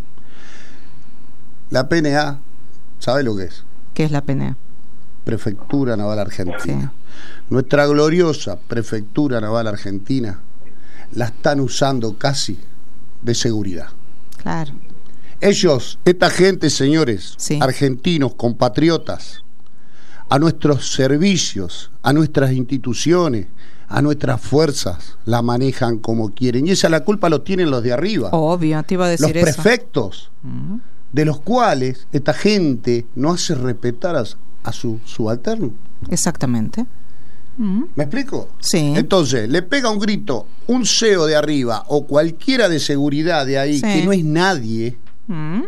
la P N A, ¿sabe lo que es? que es la pena. Prefectura Naval Argentina. Sí. Nuestra gloriosa Prefectura Naval Argentina la están usando casi de seguridad. Claro. Ellos, esta gente, señores, sí. argentinos, compatriotas, a nuestros servicios, a nuestras instituciones, a nuestras fuerzas, la manejan como quieren. Y esa la culpa lo tienen los de arriba. Obvio, te iba a decir los eso. prefectos, uh-huh. de los cuales esta gente no hace respetar a, a su subalterno. Exactamente. Uh-huh. ¿Me explico? Sí. Entonces, le pega un grito un C E O de arriba o cualquiera de seguridad de ahí, sí. que no es nadie, uh-huh.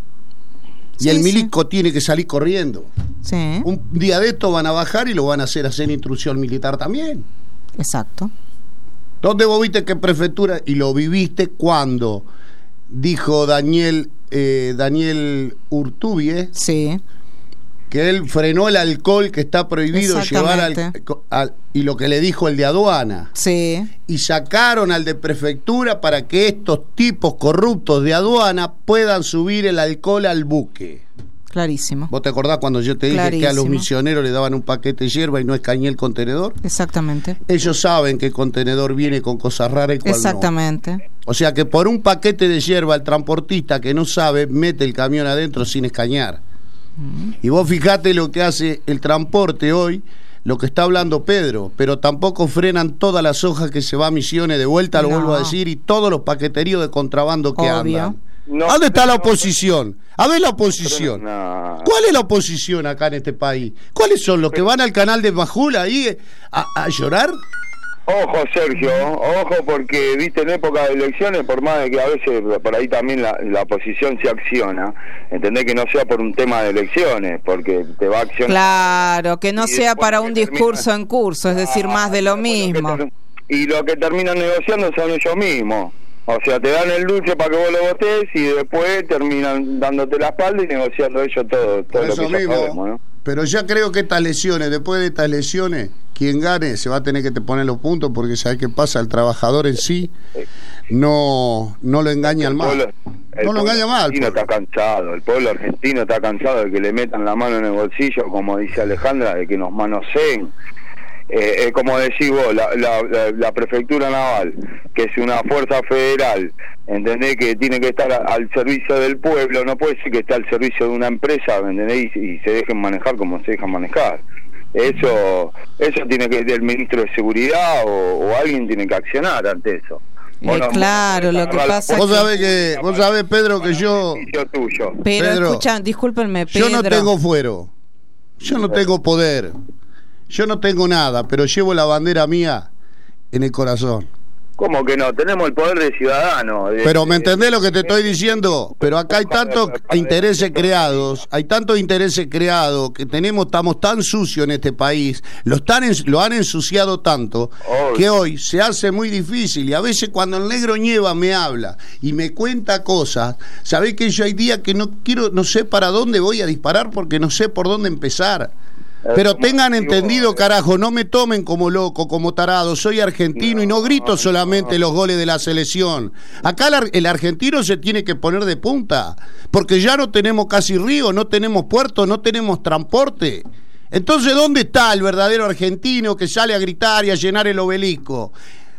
y sí, el milico sí. tiene que salir corriendo. Sí. Un día de esto van a bajar y lo van a hacer hacer intrusión militar también. Exacto. ¿Dónde vos viste qué prefectura? Y lo viviste cuando dijo Daniel eh, Daniel Urtubie, sí. que él frenó el alcohol que está prohibido llevar al, al, y lo que le dijo el de aduana. Sí. Y sacaron al de prefectura para que estos tipos corruptos de aduana puedan subir el alcohol al buque. Clarísimo. ¿Vos te acordás cuando yo te dije Clarísimo. que a los misioneros le daban un paquete de hierba y no escañé el contenedor? Exactamente. Ellos saben que el contenedor viene con cosas raras y cuál Exactamente. no. O sea que por un paquete de hierba el transportista que no sabe mete el camión adentro sin escañar. Mm. Y vos fijate lo que hace el transporte hoy, lo que está hablando Pedro, pero tampoco frenan todas las hojas que se va a Misiones de vuelta, lo no. vuelvo a decir, y todos los paqueteríos de contrabando que Obvio. andan. No, ¿Dónde está la oposición? A ver la oposición. No. ¿Cuál es la oposición acá en este país? ¿Cuáles son los que van al canal de Majul ahí a, a llorar? Ojo, Sergio, ojo, porque viste, en época de elecciones, por más de que a veces por ahí también la, la oposición se acciona, entendés que no sea por un tema de elecciones, porque te va a accionar. Claro, que no sea para un discurso termina, en curso, es decir, ah, más de lo mismo. Lo ter- y lo que terminan negociando son ellos mismos. O sea, te dan el dulce para que vos lo votés y después terminan dándote la espalda y negociando ellos todo, todo lo que mismo, sabemos, ¿no? Pero ya creo que estas lesiones, después de estas lesiones, quien gane se va a tener que te poner los puntos, porque ¿sabes qué pasa? El trabajador en sí no, no lo engaña al mal. No lo engaña mal. El pueblo argentino está cansado, el pueblo argentino está cansado de que le metan la mano en el bolsillo, como dice Alejandra, de que nos manoseen. Eh, eh, como decís vos, la, la, la, la prefectura naval, que es una fuerza federal, entendés que tiene que estar a, al servicio del pueblo, no puede ser que esté al servicio de una empresa, ¿entendés? Y, y se dejen manejar como se dejan manejar. Eso eso tiene que el ministro de seguridad o, o alguien tiene que accionar ante eso. Eh, no, claro, lo que pasa vos sabés que vos sabés, Pedro, que yo tuyo. Pero Pedro, escucha, discúlpenme, Pedro, yo no tengo fuero, yo no tengo poder. Yo no tengo nada, pero llevo la bandera mía en el corazón. ¿Cómo que no? Tenemos el poder de ciudadano. De, pero ¿me de, entendés lo que te estoy diciendo? Pero acá hay tantos intereses creados, hay tantos intereses creados que tenemos, estamos tan sucios en este país, lo, están, lo han ensuciado tanto, oh, que hoy se hace muy difícil. Y a veces cuando el negro Nieva me habla y me cuenta cosas, sabés que yo hay días que no quiero, no sé para dónde voy a disparar porque no sé por dónde empezar. Pero tengan entendido, carajo, no me tomen como loco, como tarado. Soy argentino y no grito solamente los goles de la selección. Acá el argentino se tiene que poner de punta, porque ya no tenemos casi río, no tenemos puerto, no tenemos transporte. Entonces, ¿dónde está el verdadero argentino que sale a gritar y a llenar el obelisco?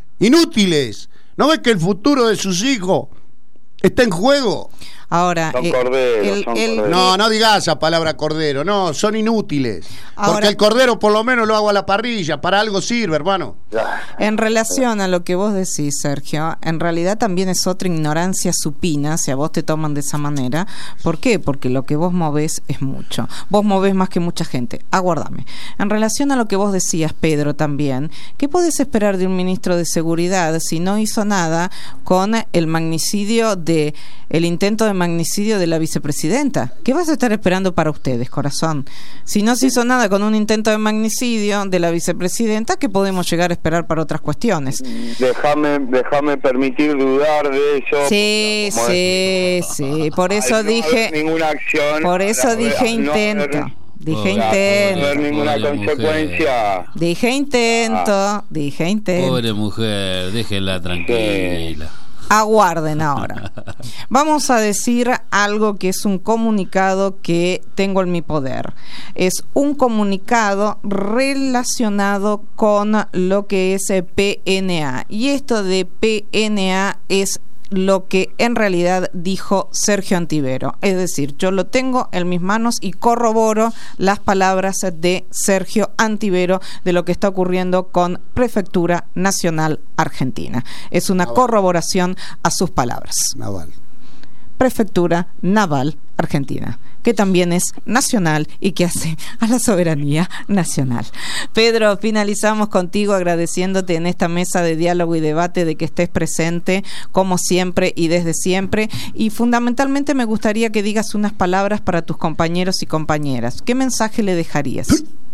Inútiles. ¿No ves que el futuro de sus hijos está en juego? Ahora, son eh, corderos, el, son el, corderos. No, no digas esa palabra cordero, no, son inútiles. Ahora, porque el cordero por lo menos lo hago a la parrilla, para algo sirve, hermano. En relación a lo que vos decís, Sergio, en realidad también es otra ignorancia supina si a vos te toman de esa manera. ¿Por qué? Porque lo que vos movés es mucho. Vos movés más que mucha gente. Aguardame. En relación a lo que vos decías, Pedro, también, ¿qué podés esperar de un ministro de Seguridad si no hizo nada con el magnicidio de, el intento de magnicidio de la vicepresidenta? ¿Qué vas a estar esperando para ustedes, corazón? Si no se hizo nada con un intento de magnicidio de la vicepresidenta, ¿qué podemos llegar a esperar para otras cuestiones? Déjame déjame permitir dudar de eso. Sí, sí, es, sí. Por eso Ay, no dije... ninguna acción. Por eso dije no intento. Haber, dije no intento. No haber ninguna Pobre consecuencia. Mujer. Dije intento. Ah. Dije intento. Pobre mujer, déjenla tranquila. Sí. Aguarden ahora. Vamos a decir algo que es un comunicado que tengo en mi poder. Es un comunicado relacionado con lo que es P N A. Y esto de P N A es lo que en realidad dijo Sergio Antivero. Es decir, yo lo tengo en mis manos y corroboro las palabras de Sergio Antivero de lo que está ocurriendo con Prefectura Nacional Argentina. Es una Naval. corroboración a sus palabras. Naval. Prefectura Naval Argentina, que también es nacional y que hace a la soberanía nacional. Pedro, finalizamos contigo agradeciéndote en esta mesa de diálogo y debate de que estés presente como siempre y desde siempre, y fundamentalmente me gustaría que digas unas palabras para tus compañeros y compañeras. ¿Qué mensaje le dejarías?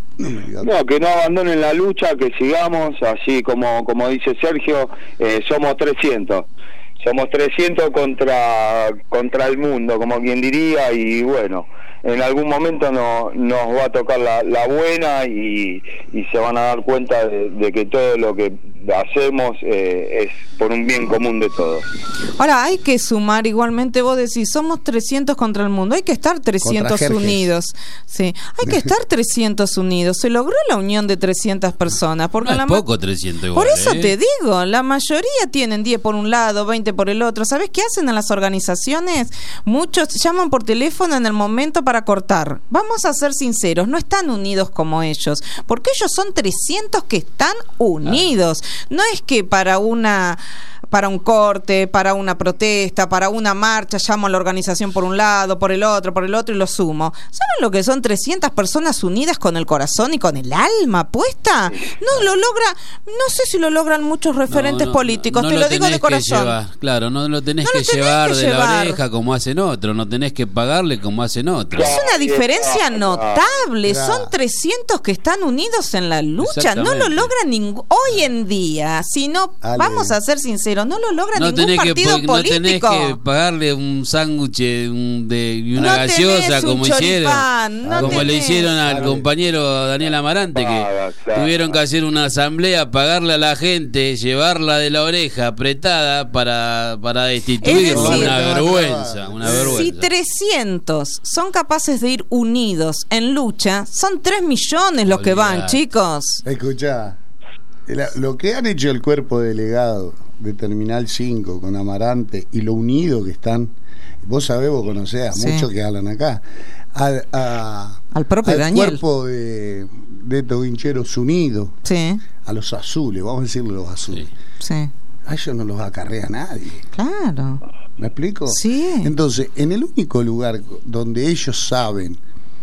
No, que no abandonen la lucha, que sigamos, así como, como dice Sergio, eh, somos trescientos. Somos trescientos contra contra el mundo, como quien diría, y bueno, en algún momento no, nos va a tocar la, la buena y, y se van a dar cuenta de, de que todo lo que hacemos eh, es por un bien común de todos. Ahora, hay que sumar, igualmente vos decís, somos trescientos contra el mundo, hay que estar trescientos unidos. Sí, hay que estar trescientos unidos. Se logró la unión de trescientas personas. Porque no la es ma- poco trescientos igual, Por eso ¿eh? te digo, la mayoría tienen diez por un lado, veinte por el otro. ¿Sabés qué hacen en las organizaciones? Muchos llaman por teléfono en el momento para cortar. Vamos a ser sinceros, no están unidos como ellos, porque ellos son trescientos que están unidos. No es que para una para un corte, para una protesta, para una marcha, llamo a la organización por un lado, por el otro, por el otro y lo sumo. ¿Saben lo que son trescientas personas unidas con el corazón y con el alma puesta? No lo logra, no sé si lo logran muchos referentes No, no, políticos, no te lo lo digo de tenés que corazón. llevar, claro, no lo tenés No que lo tenés llevar que de llevar. la oreja como hacen otros, no tenés que pagarle como hacen otros. Es una diferencia notable, Claro. son trescientos que están unidos en la lucha, no lo Exactamente. logra ningún, hoy en día, si no, Ale. vamos a ser sinceros, no lo logra No ningún tenés, que, partido po- no tenés político. que pagarle un sándwich un- de, y una No gaseosa tenés un como hicieron choripán, no como le tenés. hicieron al Ale. compañero Daniel Amarante, que Paga, claro. tuvieron que hacer una asamblea, pagarle a la gente, llevarla de la oreja apretada para, para destituirlo. decir, Una vergüenza, una vergüenza. Si trescientos son capaces de ir unidos en lucha, son tres millones los que van, Olvidate. chicos. Escuchá, el- lo que han hecho el cuerpo delegado de Terminal cinco con Amarante y lo unido que están, vos sabés, vos conocés a Sí. muchos que hablan acá, al, a- Al propio al Daniel. cuerpo de, de estos hincheros unidos, Sí, a los azules, vamos a decirle los azules, sí, a ellos no los acarrea nadie. claro. ¿Me explico? Sí. Entonces, en el único lugar donde ellos saben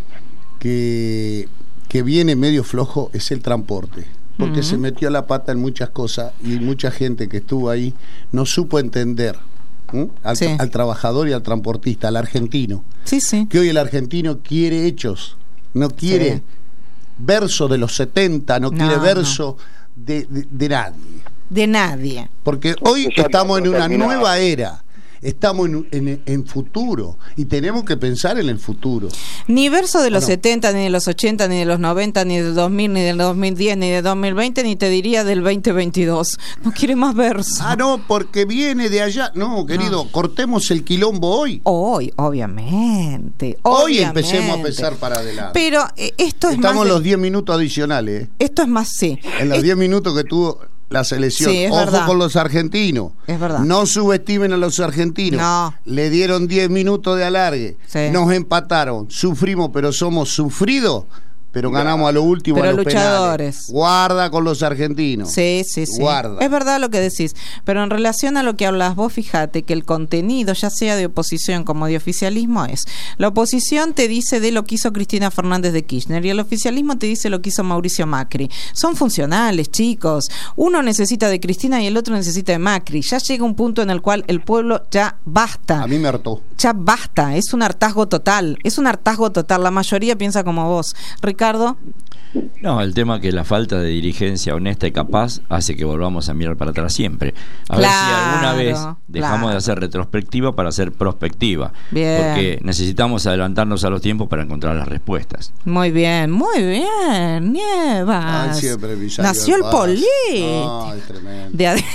que, que viene medio flojo es el transporte, porque Ujú. se metió la pata en muchas cosas y mucha gente que estuvo ahí no supo entender, ¿m? al, Sí. al trabajador y al transportista, al argentino, Sí, sí. que hoy el argentino quiere hechos, no quiere Sí. verso de los setenta, no, No, quiere no. verso de, de- de nadie. De nadie. Porque hoy Ya estamos en está una terminado. nueva era, estamos en, en, en futuro y tenemos que pensar en el futuro. Ni verso de los no? setenta, ni de los ochenta, ni de los noventa, ni del dos mil, ni del dos mil diez, ni del dos mil veinte, ni te diría del veinte veintidós. No quiere más verso. Ah, no, porque viene de allá. No, querido, cortemos el quilombo hoy. Hoy, obviamente. Hoy obviamente. empecemos a pensar para adelante. Pero eh, esto es Estamos más. en de- los diez minutos adicionales, ¿eh? Esto es más, sí. En los Es- diez minutos que tuvo la selección. Sí, es Ojo verdad. con los argentinos. Es verdad. No subestimen a los argentinos. No. Le dieron diez minutos de alargue. Sí. Nos empataron. Sufrimos, pero somos sufridos. Pero ganamos a lo último. Pero a los luchadores. penales. Guarda con los argentinos. Sí, sí, sí. Guarda. Es verdad lo que decís. Pero en relación a lo que hablas vos, fíjate que el contenido, ya sea de oposición como de oficialismo, es. La oposición te dice de lo que hizo Cristina Fernández de Kirchner y el oficialismo te dice lo que hizo Mauricio Macri. Son funcionales, chicos. Uno necesita de Cristina y el otro necesita de Macri. Ya llega un punto en el cual el pueblo ya basta. A mí me hartó. Ya basta, es un hartazgo total, es un hartazgo total, la mayoría piensa como vos. Ricardo, No, el tema que la falta de dirigencia honesta y capaz hace que volvamos a mirar para atrás siempre. A ver si alguna vez Claro, dejamos claro. de hacer retrospectiva para hacer prospectiva. Bien. Porque necesitamos adelantarnos a los tiempos para encontrar las respuestas. muy bien, muy bien, Nievas. Ay, siempre Visario Nació el Paz. Poli. No, es tremendo. De ade-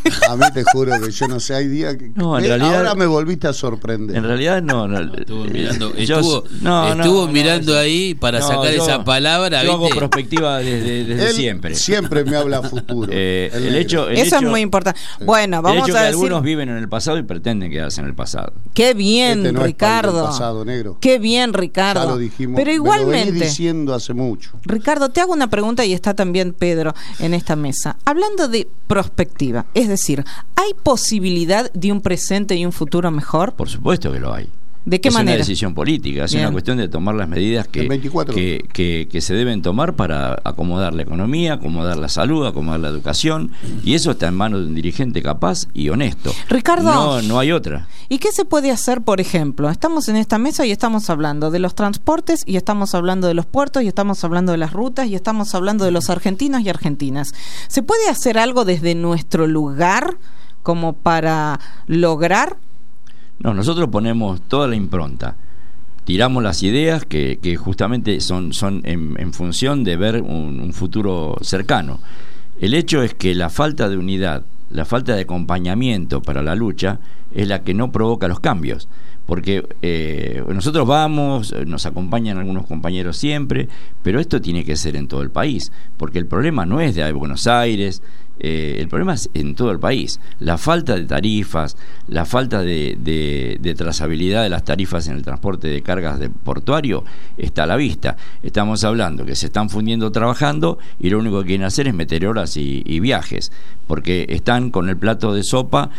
A mí te juro que yo no sé, hay días que... No, en eh, realidad, ahora me volviste a sorprender. En realidad no. no estuvo eh, mirando, yo, estuvo, no, estuvo no, mirando no, ahí para no, sacar yo, esa palabra. Yo ¿viste? hago prospectiva desde, desde Él siempre. Siempre me habla futuro. Eh, el el hecho, el Eso hecho, es muy importante. Bueno, el vamos hecho a que decir... algunos viven en el pasado y pretenden quedarse en el pasado. Qué bien, Este no es Ricardo. parte del pasado, negro. Qué bien, Ricardo. Ya lo dijimos. Pero me lo venís igualmente, diciendo hace mucho. Ricardo, te hago una pregunta y está también Pedro en esta mesa. Hablando de prospectiva, es decir, ¿hay posibilidad de un presente y un futuro mejor? Por supuesto que lo hay. ¿De qué es manera? Es una decisión política, es Bien. una cuestión de tomar las medidas que, que, que, que se deben tomar para acomodar la economía, acomodar la salud, acomodar la educación, y eso está en manos de un dirigente capaz y honesto. Ricardo, no, no hay otra. ¿Y qué se puede hacer, por ejemplo? Estamos en esta mesa y estamos hablando de los transportes, y estamos hablando de los puertos, y estamos hablando de las rutas, y estamos hablando de los argentinos y argentinas. ¿Se puede hacer algo desde nuestro lugar como para lograr? No, nosotros ponemos toda la impronta, tiramos las ideas que, que justamente son, son en, en función de ver un, un futuro cercano. El hecho es que la falta de unidad, la falta de acompañamiento para la lucha es la que no provoca los cambios, porque eh, nosotros vamos, nos acompañan algunos compañeros siempre, pero esto tiene que ser en todo el país, porque el problema no es de Buenos Aires, eh, el problema es en todo el país. La falta de tarifas, la falta de, de, de trazabilidad de las tarifas en el transporte de cargas de portuario está a la vista. Estamos hablando que se están fundiendo trabajando y lo único que quieren hacer es meter horas y, y viajes, porque están con el plato de sopa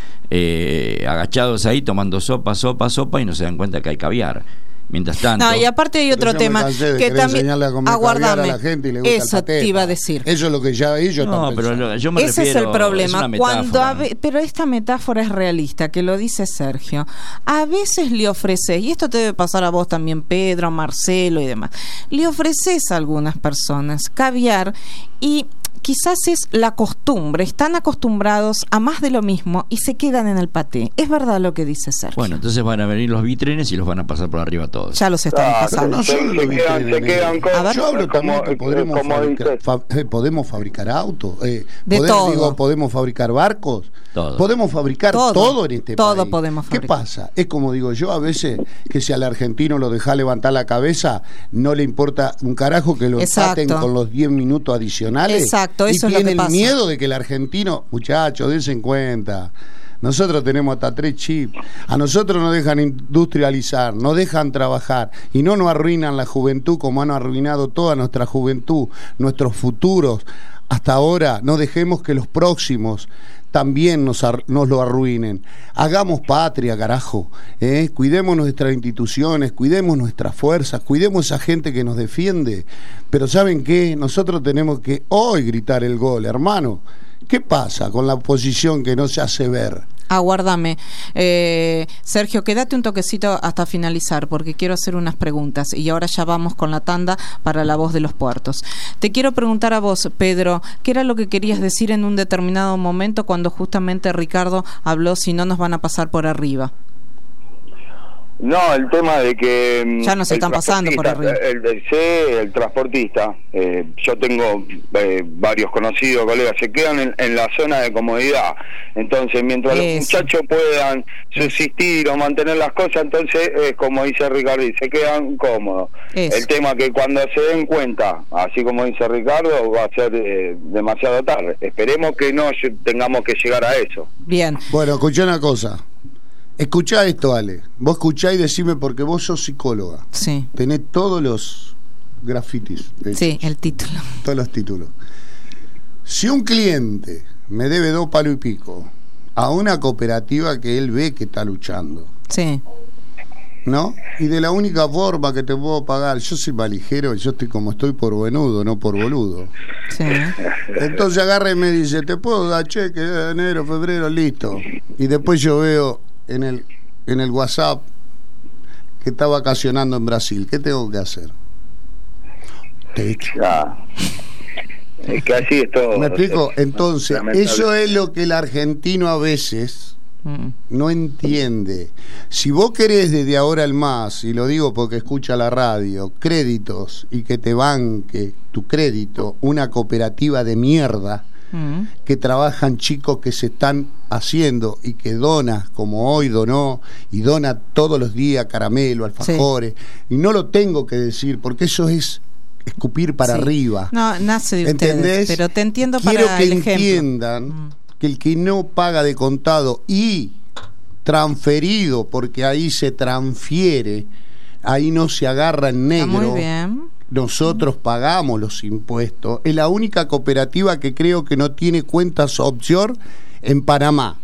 eh, agachados ahí tomando sopa, sopa, sopa y no se dan cuenta que hay caviar. Mientras tanto, no, y aparte hay otro tema que también aguardame, a la gente y le gusta eso el paté, te iba a decir. Eso es lo que ya ellos no, están pero lo, yo me ese refiero, es el problema. Es Cuando a ve, pero esta metáfora es realista, que lo dice Sergio. A veces le ofreces, y esto te debe pasar a vos también, Pedro, Marcelo y demás. Le ofreces a algunas personas caviar y quizás es la costumbre, están acostumbrados a más de lo mismo y se quedan en el paté. Es verdad lo que dice Sergio. Bueno, entonces van a venir los vitrines y los van a pasar por arriba todos. Ya los están Ah, pasando. No se, solo se los quedan, vitrines, se quedan con, A ver, yo hablo como, también que podemos, como fabricar, dice. fa, eh, podemos fabricar autos, eh, De poder, todo. digo, podemos fabricar barcos, Todo. podemos fabricar todo, Todo. en este Todo país. podemos ¿Qué fabricar. pasa? Es como digo yo, a veces que si al argentino lo deja levantar la cabeza, no le importa un carajo que lo Exacto. empaten con los diez minutos adicionales. Exacto, y eso es lo que tienen pasa. miedo de que el argentino, muchachos, dense en cuenta. Nosotros tenemos hasta tres chips. A nosotros nos dejan industrializar, nos dejan trabajar y no nos arruinan la juventud como han arruinado toda nuestra juventud, nuestros futuros. Hasta ahora no dejemos que los próximos también nos, ar- nos lo arruinen. Hagamos patria, carajo. ¿eh? Cuidemos nuestras instituciones, cuidemos nuestras fuerzas, cuidemos a esa gente que nos defiende. Pero ¿saben qué? Nosotros tenemos que hoy gritar el gol, hermano. ¿Qué pasa con la oposición que no se hace ver? Aguárdame. Eh, Sergio, quédate un toquecito hasta finalizar, porque quiero hacer unas preguntas. Y ahora ya vamos con la tanda para la voz de los puertos. Te quiero preguntar a vos, Pedro, ¿qué era lo que querías decir en un determinado momento cuando justamente Ricardo habló si no nos van a pasar por arriba? No, el tema de que... Ya nos el están pasando por transportista, arriba. El, el, sí, el transportista, eh, yo tengo eh, varios conocidos, colegas, se quedan en, en la zona de comodidad. Entonces, mientras Eso. los muchachos puedan subsistir o mantener las cosas, entonces es como dice Ricardo, se quedan cómodos. Eso. El tema que cuando se den cuenta, así como dice Ricardo, va a ser eh, demasiado tarde. Esperemos que no tengamos que llegar a eso. Bien. Bueno, escuchá una cosa. Escuchá esto, Ale. Vos escuchá y decime, porque vos sos psicóloga. Sí. Tenés todos los grafitis. Sí, el título. Todos los títulos. Si un cliente me debe dos palos y pico a una cooperativa que él ve que está luchando, Sí. ¿no? Y de la única forma que te puedo pagar, yo soy más ligero, yo estoy como estoy por buenudo, no por boludo. Sí. Entonces agarra y me dice, te puedo dar cheque de enero, febrero, listo. Y después yo veo en el en el WhatsApp que está vacacionando en Brasil. ¿Qué tengo que hacer? Te echo. Ya. Es que así es todo. ¿Me explico? Entonces, Lamentable. eso es lo que el argentino a veces Mm. no entiende. Si vos querés desde ahora al más, y lo digo porque escucha la radio, créditos y que te banque tu crédito una cooperativa de mierda, mm. que trabajan chicos que se están haciendo y que dona, como hoy donó, y dona todos los días caramelo, alfajores, sí. y no lo tengo que decir, porque eso es escupir para sí. arriba. No, nace de ¿entendés? Ustedes, pero te entiendo Quiero para que el ejemplo. entiendan mm. que el que no paga de contado y transferido, porque ahí se transfiere, ahí no se agarra en negro. Está muy bien. Nosotros pagamos los impuestos. Es la única cooperativa que creo que no tiene cuentas offshore en Panamá.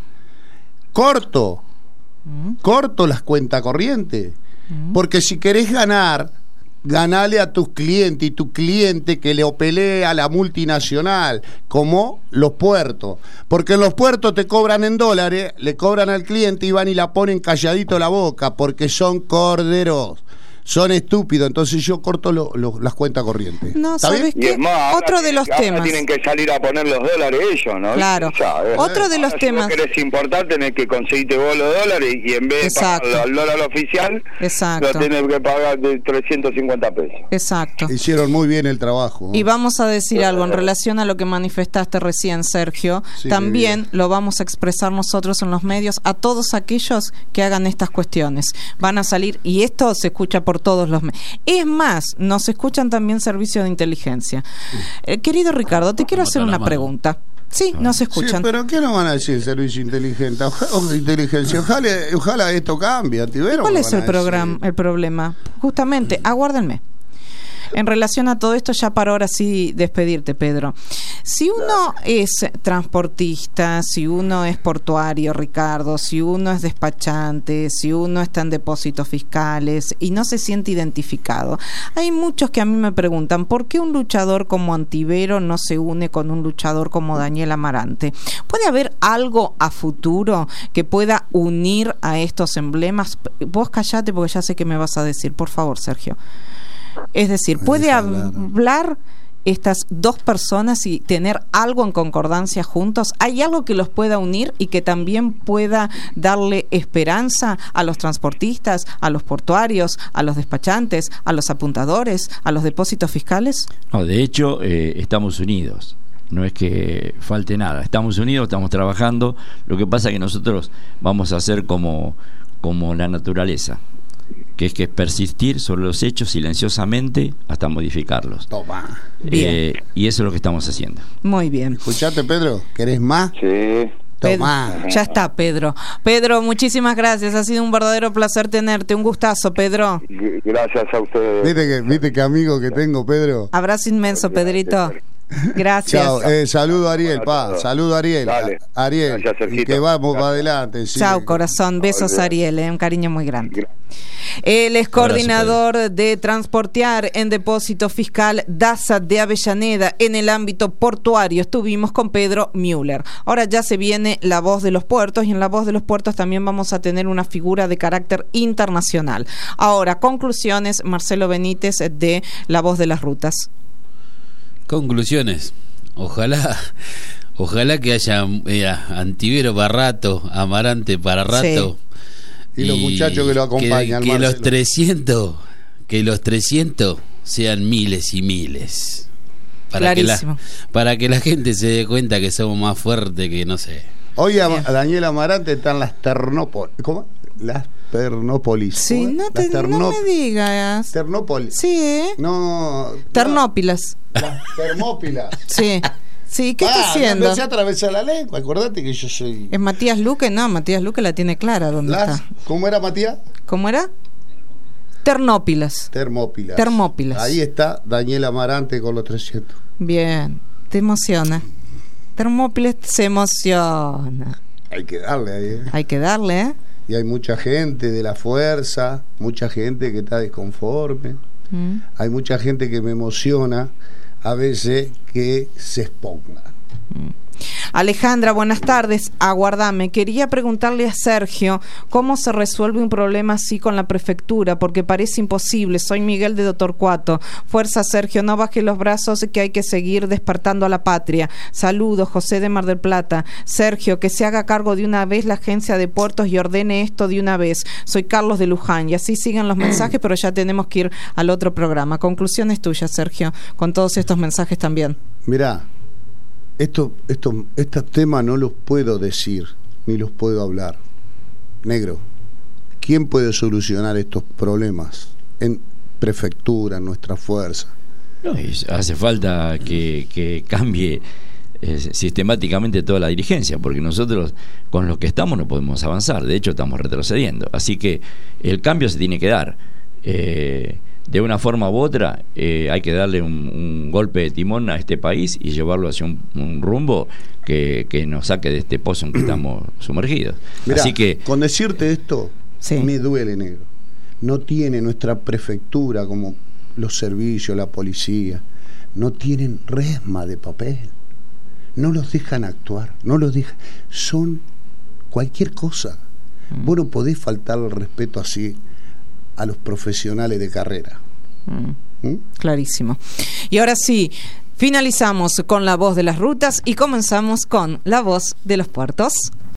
Corto, mm. corto las cuentas corrientes, mm. porque si querés ganar, ganale a tus clientes y tu cliente que le pelee a la multinacional, como los puertos, porque en los puertos te cobran en dólares, le cobran al cliente y van y la ponen calladito la boca, porque son corderos, son estúpidos. Entonces yo corto lo, lo, las cuentas corrientes. No, ¿sabes qué? Y es más, otro de los ahora temas. Tienen que salir a poner los dólares ellos, ¿no? Claro. Ya, eh, otro de los ahora, temas. Si vos querés importar, tenés que conseguirte vos los dólares y en vez Exacto. de pagar al dólar oficial, Exacto. lo tenés que pagar de trescientos cincuenta pesos. Exacto. Hicieron muy bien el trabajo, ¿no? Y vamos a decir algo en relación a lo que manifestaste recién, Sergio. Sí, también lo vamos a expresar nosotros en los medios a todos aquellos que hagan estas cuestiones. Van a salir, y esto se escucha por todos los medios. Es más, nos escuchan también servicios de inteligencia. Eh, querido Ricardo, te quiero hacer una pregunta. Sí, nos escuchan. Sí, pero ¿qué nos van a decir servicio inteligente? Ojalá, inteligencia. Ojalá, ojalá esto cambie. ¿Cuál es el programa, el problema? Justamente, aguárdenme. En relación a todo esto, ya para ahora sí despedirte, Pedro. Si uno es transportista, si uno es portuario, Ricardo, si uno es despachante, si uno está en depósitos fiscales y no se siente identificado, hay muchos que a mí me preguntan, ¿por qué un luchador como Antivero no se une con un luchador como Daniel Amarante? ¿Puede haber algo a futuro que pueda unir a estos emblemas? Vos callate porque ya sé que me vas a decir, por favor, Sergio. Es decir, ¿puede hablar estas dos personas y tener algo en concordancia juntos? ¿Hay algo que los pueda unir y que también pueda darle esperanza a los transportistas, a los portuarios, a los despachantes, a los apuntadores, a los depósitos fiscales? No, de hecho, eh, estamos unidos. No es que falte nada. Estamos unidos, estamos trabajando. Lo que pasa es que nosotros vamos a hacer como, como la naturaleza, que es que persistir sobre los hechos silenciosamente hasta modificarlos. Toma. Eh, y eso es lo que estamos haciendo. Muy bien. ¿Escuchaste, Pedro? ¿Querés más? Sí. Toma. Pedro, ya está, Pedro. Pedro, muchísimas gracias. Ha sido un verdadero placer tenerte. Un gustazo, Pedro. Gracias a ustedes. ¿Viste que, viste que amigo que tengo, Pedro? Abrazo inmenso, Pedrito. Gracias. Chao, eh, saludo a Ariel, pa, saludo a Ariel. Dale. Ariel, Gracias, y que vamos para adelante. Sí. Chao, corazón, besos a Ariel, eh, un cariño muy grande. Él es coordinador de Transportear en Depósito Fiscal DASA de Avellaneda en el ámbito portuario. Estuvimos con Pedro Müller. Ahora ya se viene la voz de los puertos y en la voz de los puertos también vamos a tener una figura de carácter internacional. Ahora, conclusiones, Marcelo Benítez de La Voz de las Rutas. Conclusiones. Ojalá, ojalá que haya eh, Antivero para rato, Amarante para rato. Sí. Y los muchachos que lo acompañan. Que, que los trescientos, que los trescientos sean miles y miles. Para que, la, para que la gente se dé cuenta que somos más fuertes que no sé. Hoy a, a Daniel Amarante están las Ternópolis. ¿Cómo? Las Ternópolis. Sí, no, te, Ternop... no me digas. Ternópolis. Sí, ¿eh? No. Ternópilas. Las Termópilas. Sí. Sí, ¿qué ah, está haciendo? No se atravesar la lengua, acordate que yo soy... ¿Es Matías Luque? No, Matías Luque la tiene clara dónde Las... está. ¿Cómo era, Matías? ¿Cómo era? Ternópilas. Termópilas. Termópilas. Ahí está Daniel Amarante con los trescientos. Bien, te emociona. Termópilas se emociona. Hay que darle ahí, ¿eh? Hay que darle, ¿eh? Y hay mucha gente de la fuerza, mucha gente que está desconforme. Mm. Hay mucha gente que me emociona a veces que se exponga. Mm. Alejandra, buenas tardes. Aguardame. Quería preguntarle a Sergio cómo se resuelve un problema así con la prefectura, porque parece imposible. Soy Miguel de Torcuato. Fuerza, Sergio, no baje los brazos, que hay que seguir despertando a la patria. Saludos, José de Mar del Plata. Sergio, que se haga cargo de una vez la agencia de puertos y ordene esto de una vez. Soy Carlos de Luján. Y así siguen los mensajes, pero ya tenemos que ir al otro programa. Conclusiones tuyas, Sergio, con todos estos mensajes también. Mirá, esto, esto, estos temas no los puedo decir, ni los puedo hablar. Negro, ¿quién puede solucionar estos problemas en prefectura, en nuestra fuerza? No, y hace falta que, que cambie eh, sistemáticamente toda la dirigencia, porque nosotros con los que estamos no podemos avanzar, de hecho estamos retrocediendo, así que el cambio se tiene que dar. Eh, de una forma u otra eh, hay que darle un, un golpe de timón a este país y llevarlo hacia un, un rumbo que, que nos saque de este pozo en que estamos sumergidos. Mirá, así que con decirte esto, sí. me duele, negro. No tiene nuestra prefectura, como los servicios, la policía, no tienen resma de papel, no los dejan actuar, no los dejan, son cualquier cosa. Mm. Vos no podés faltar el respeto así a los profesionales de carrera. Mm. ¿Mm? Clarísimo. Y ahora sí, finalizamos con la voz de las rutas y comenzamos con la voz de los puertos.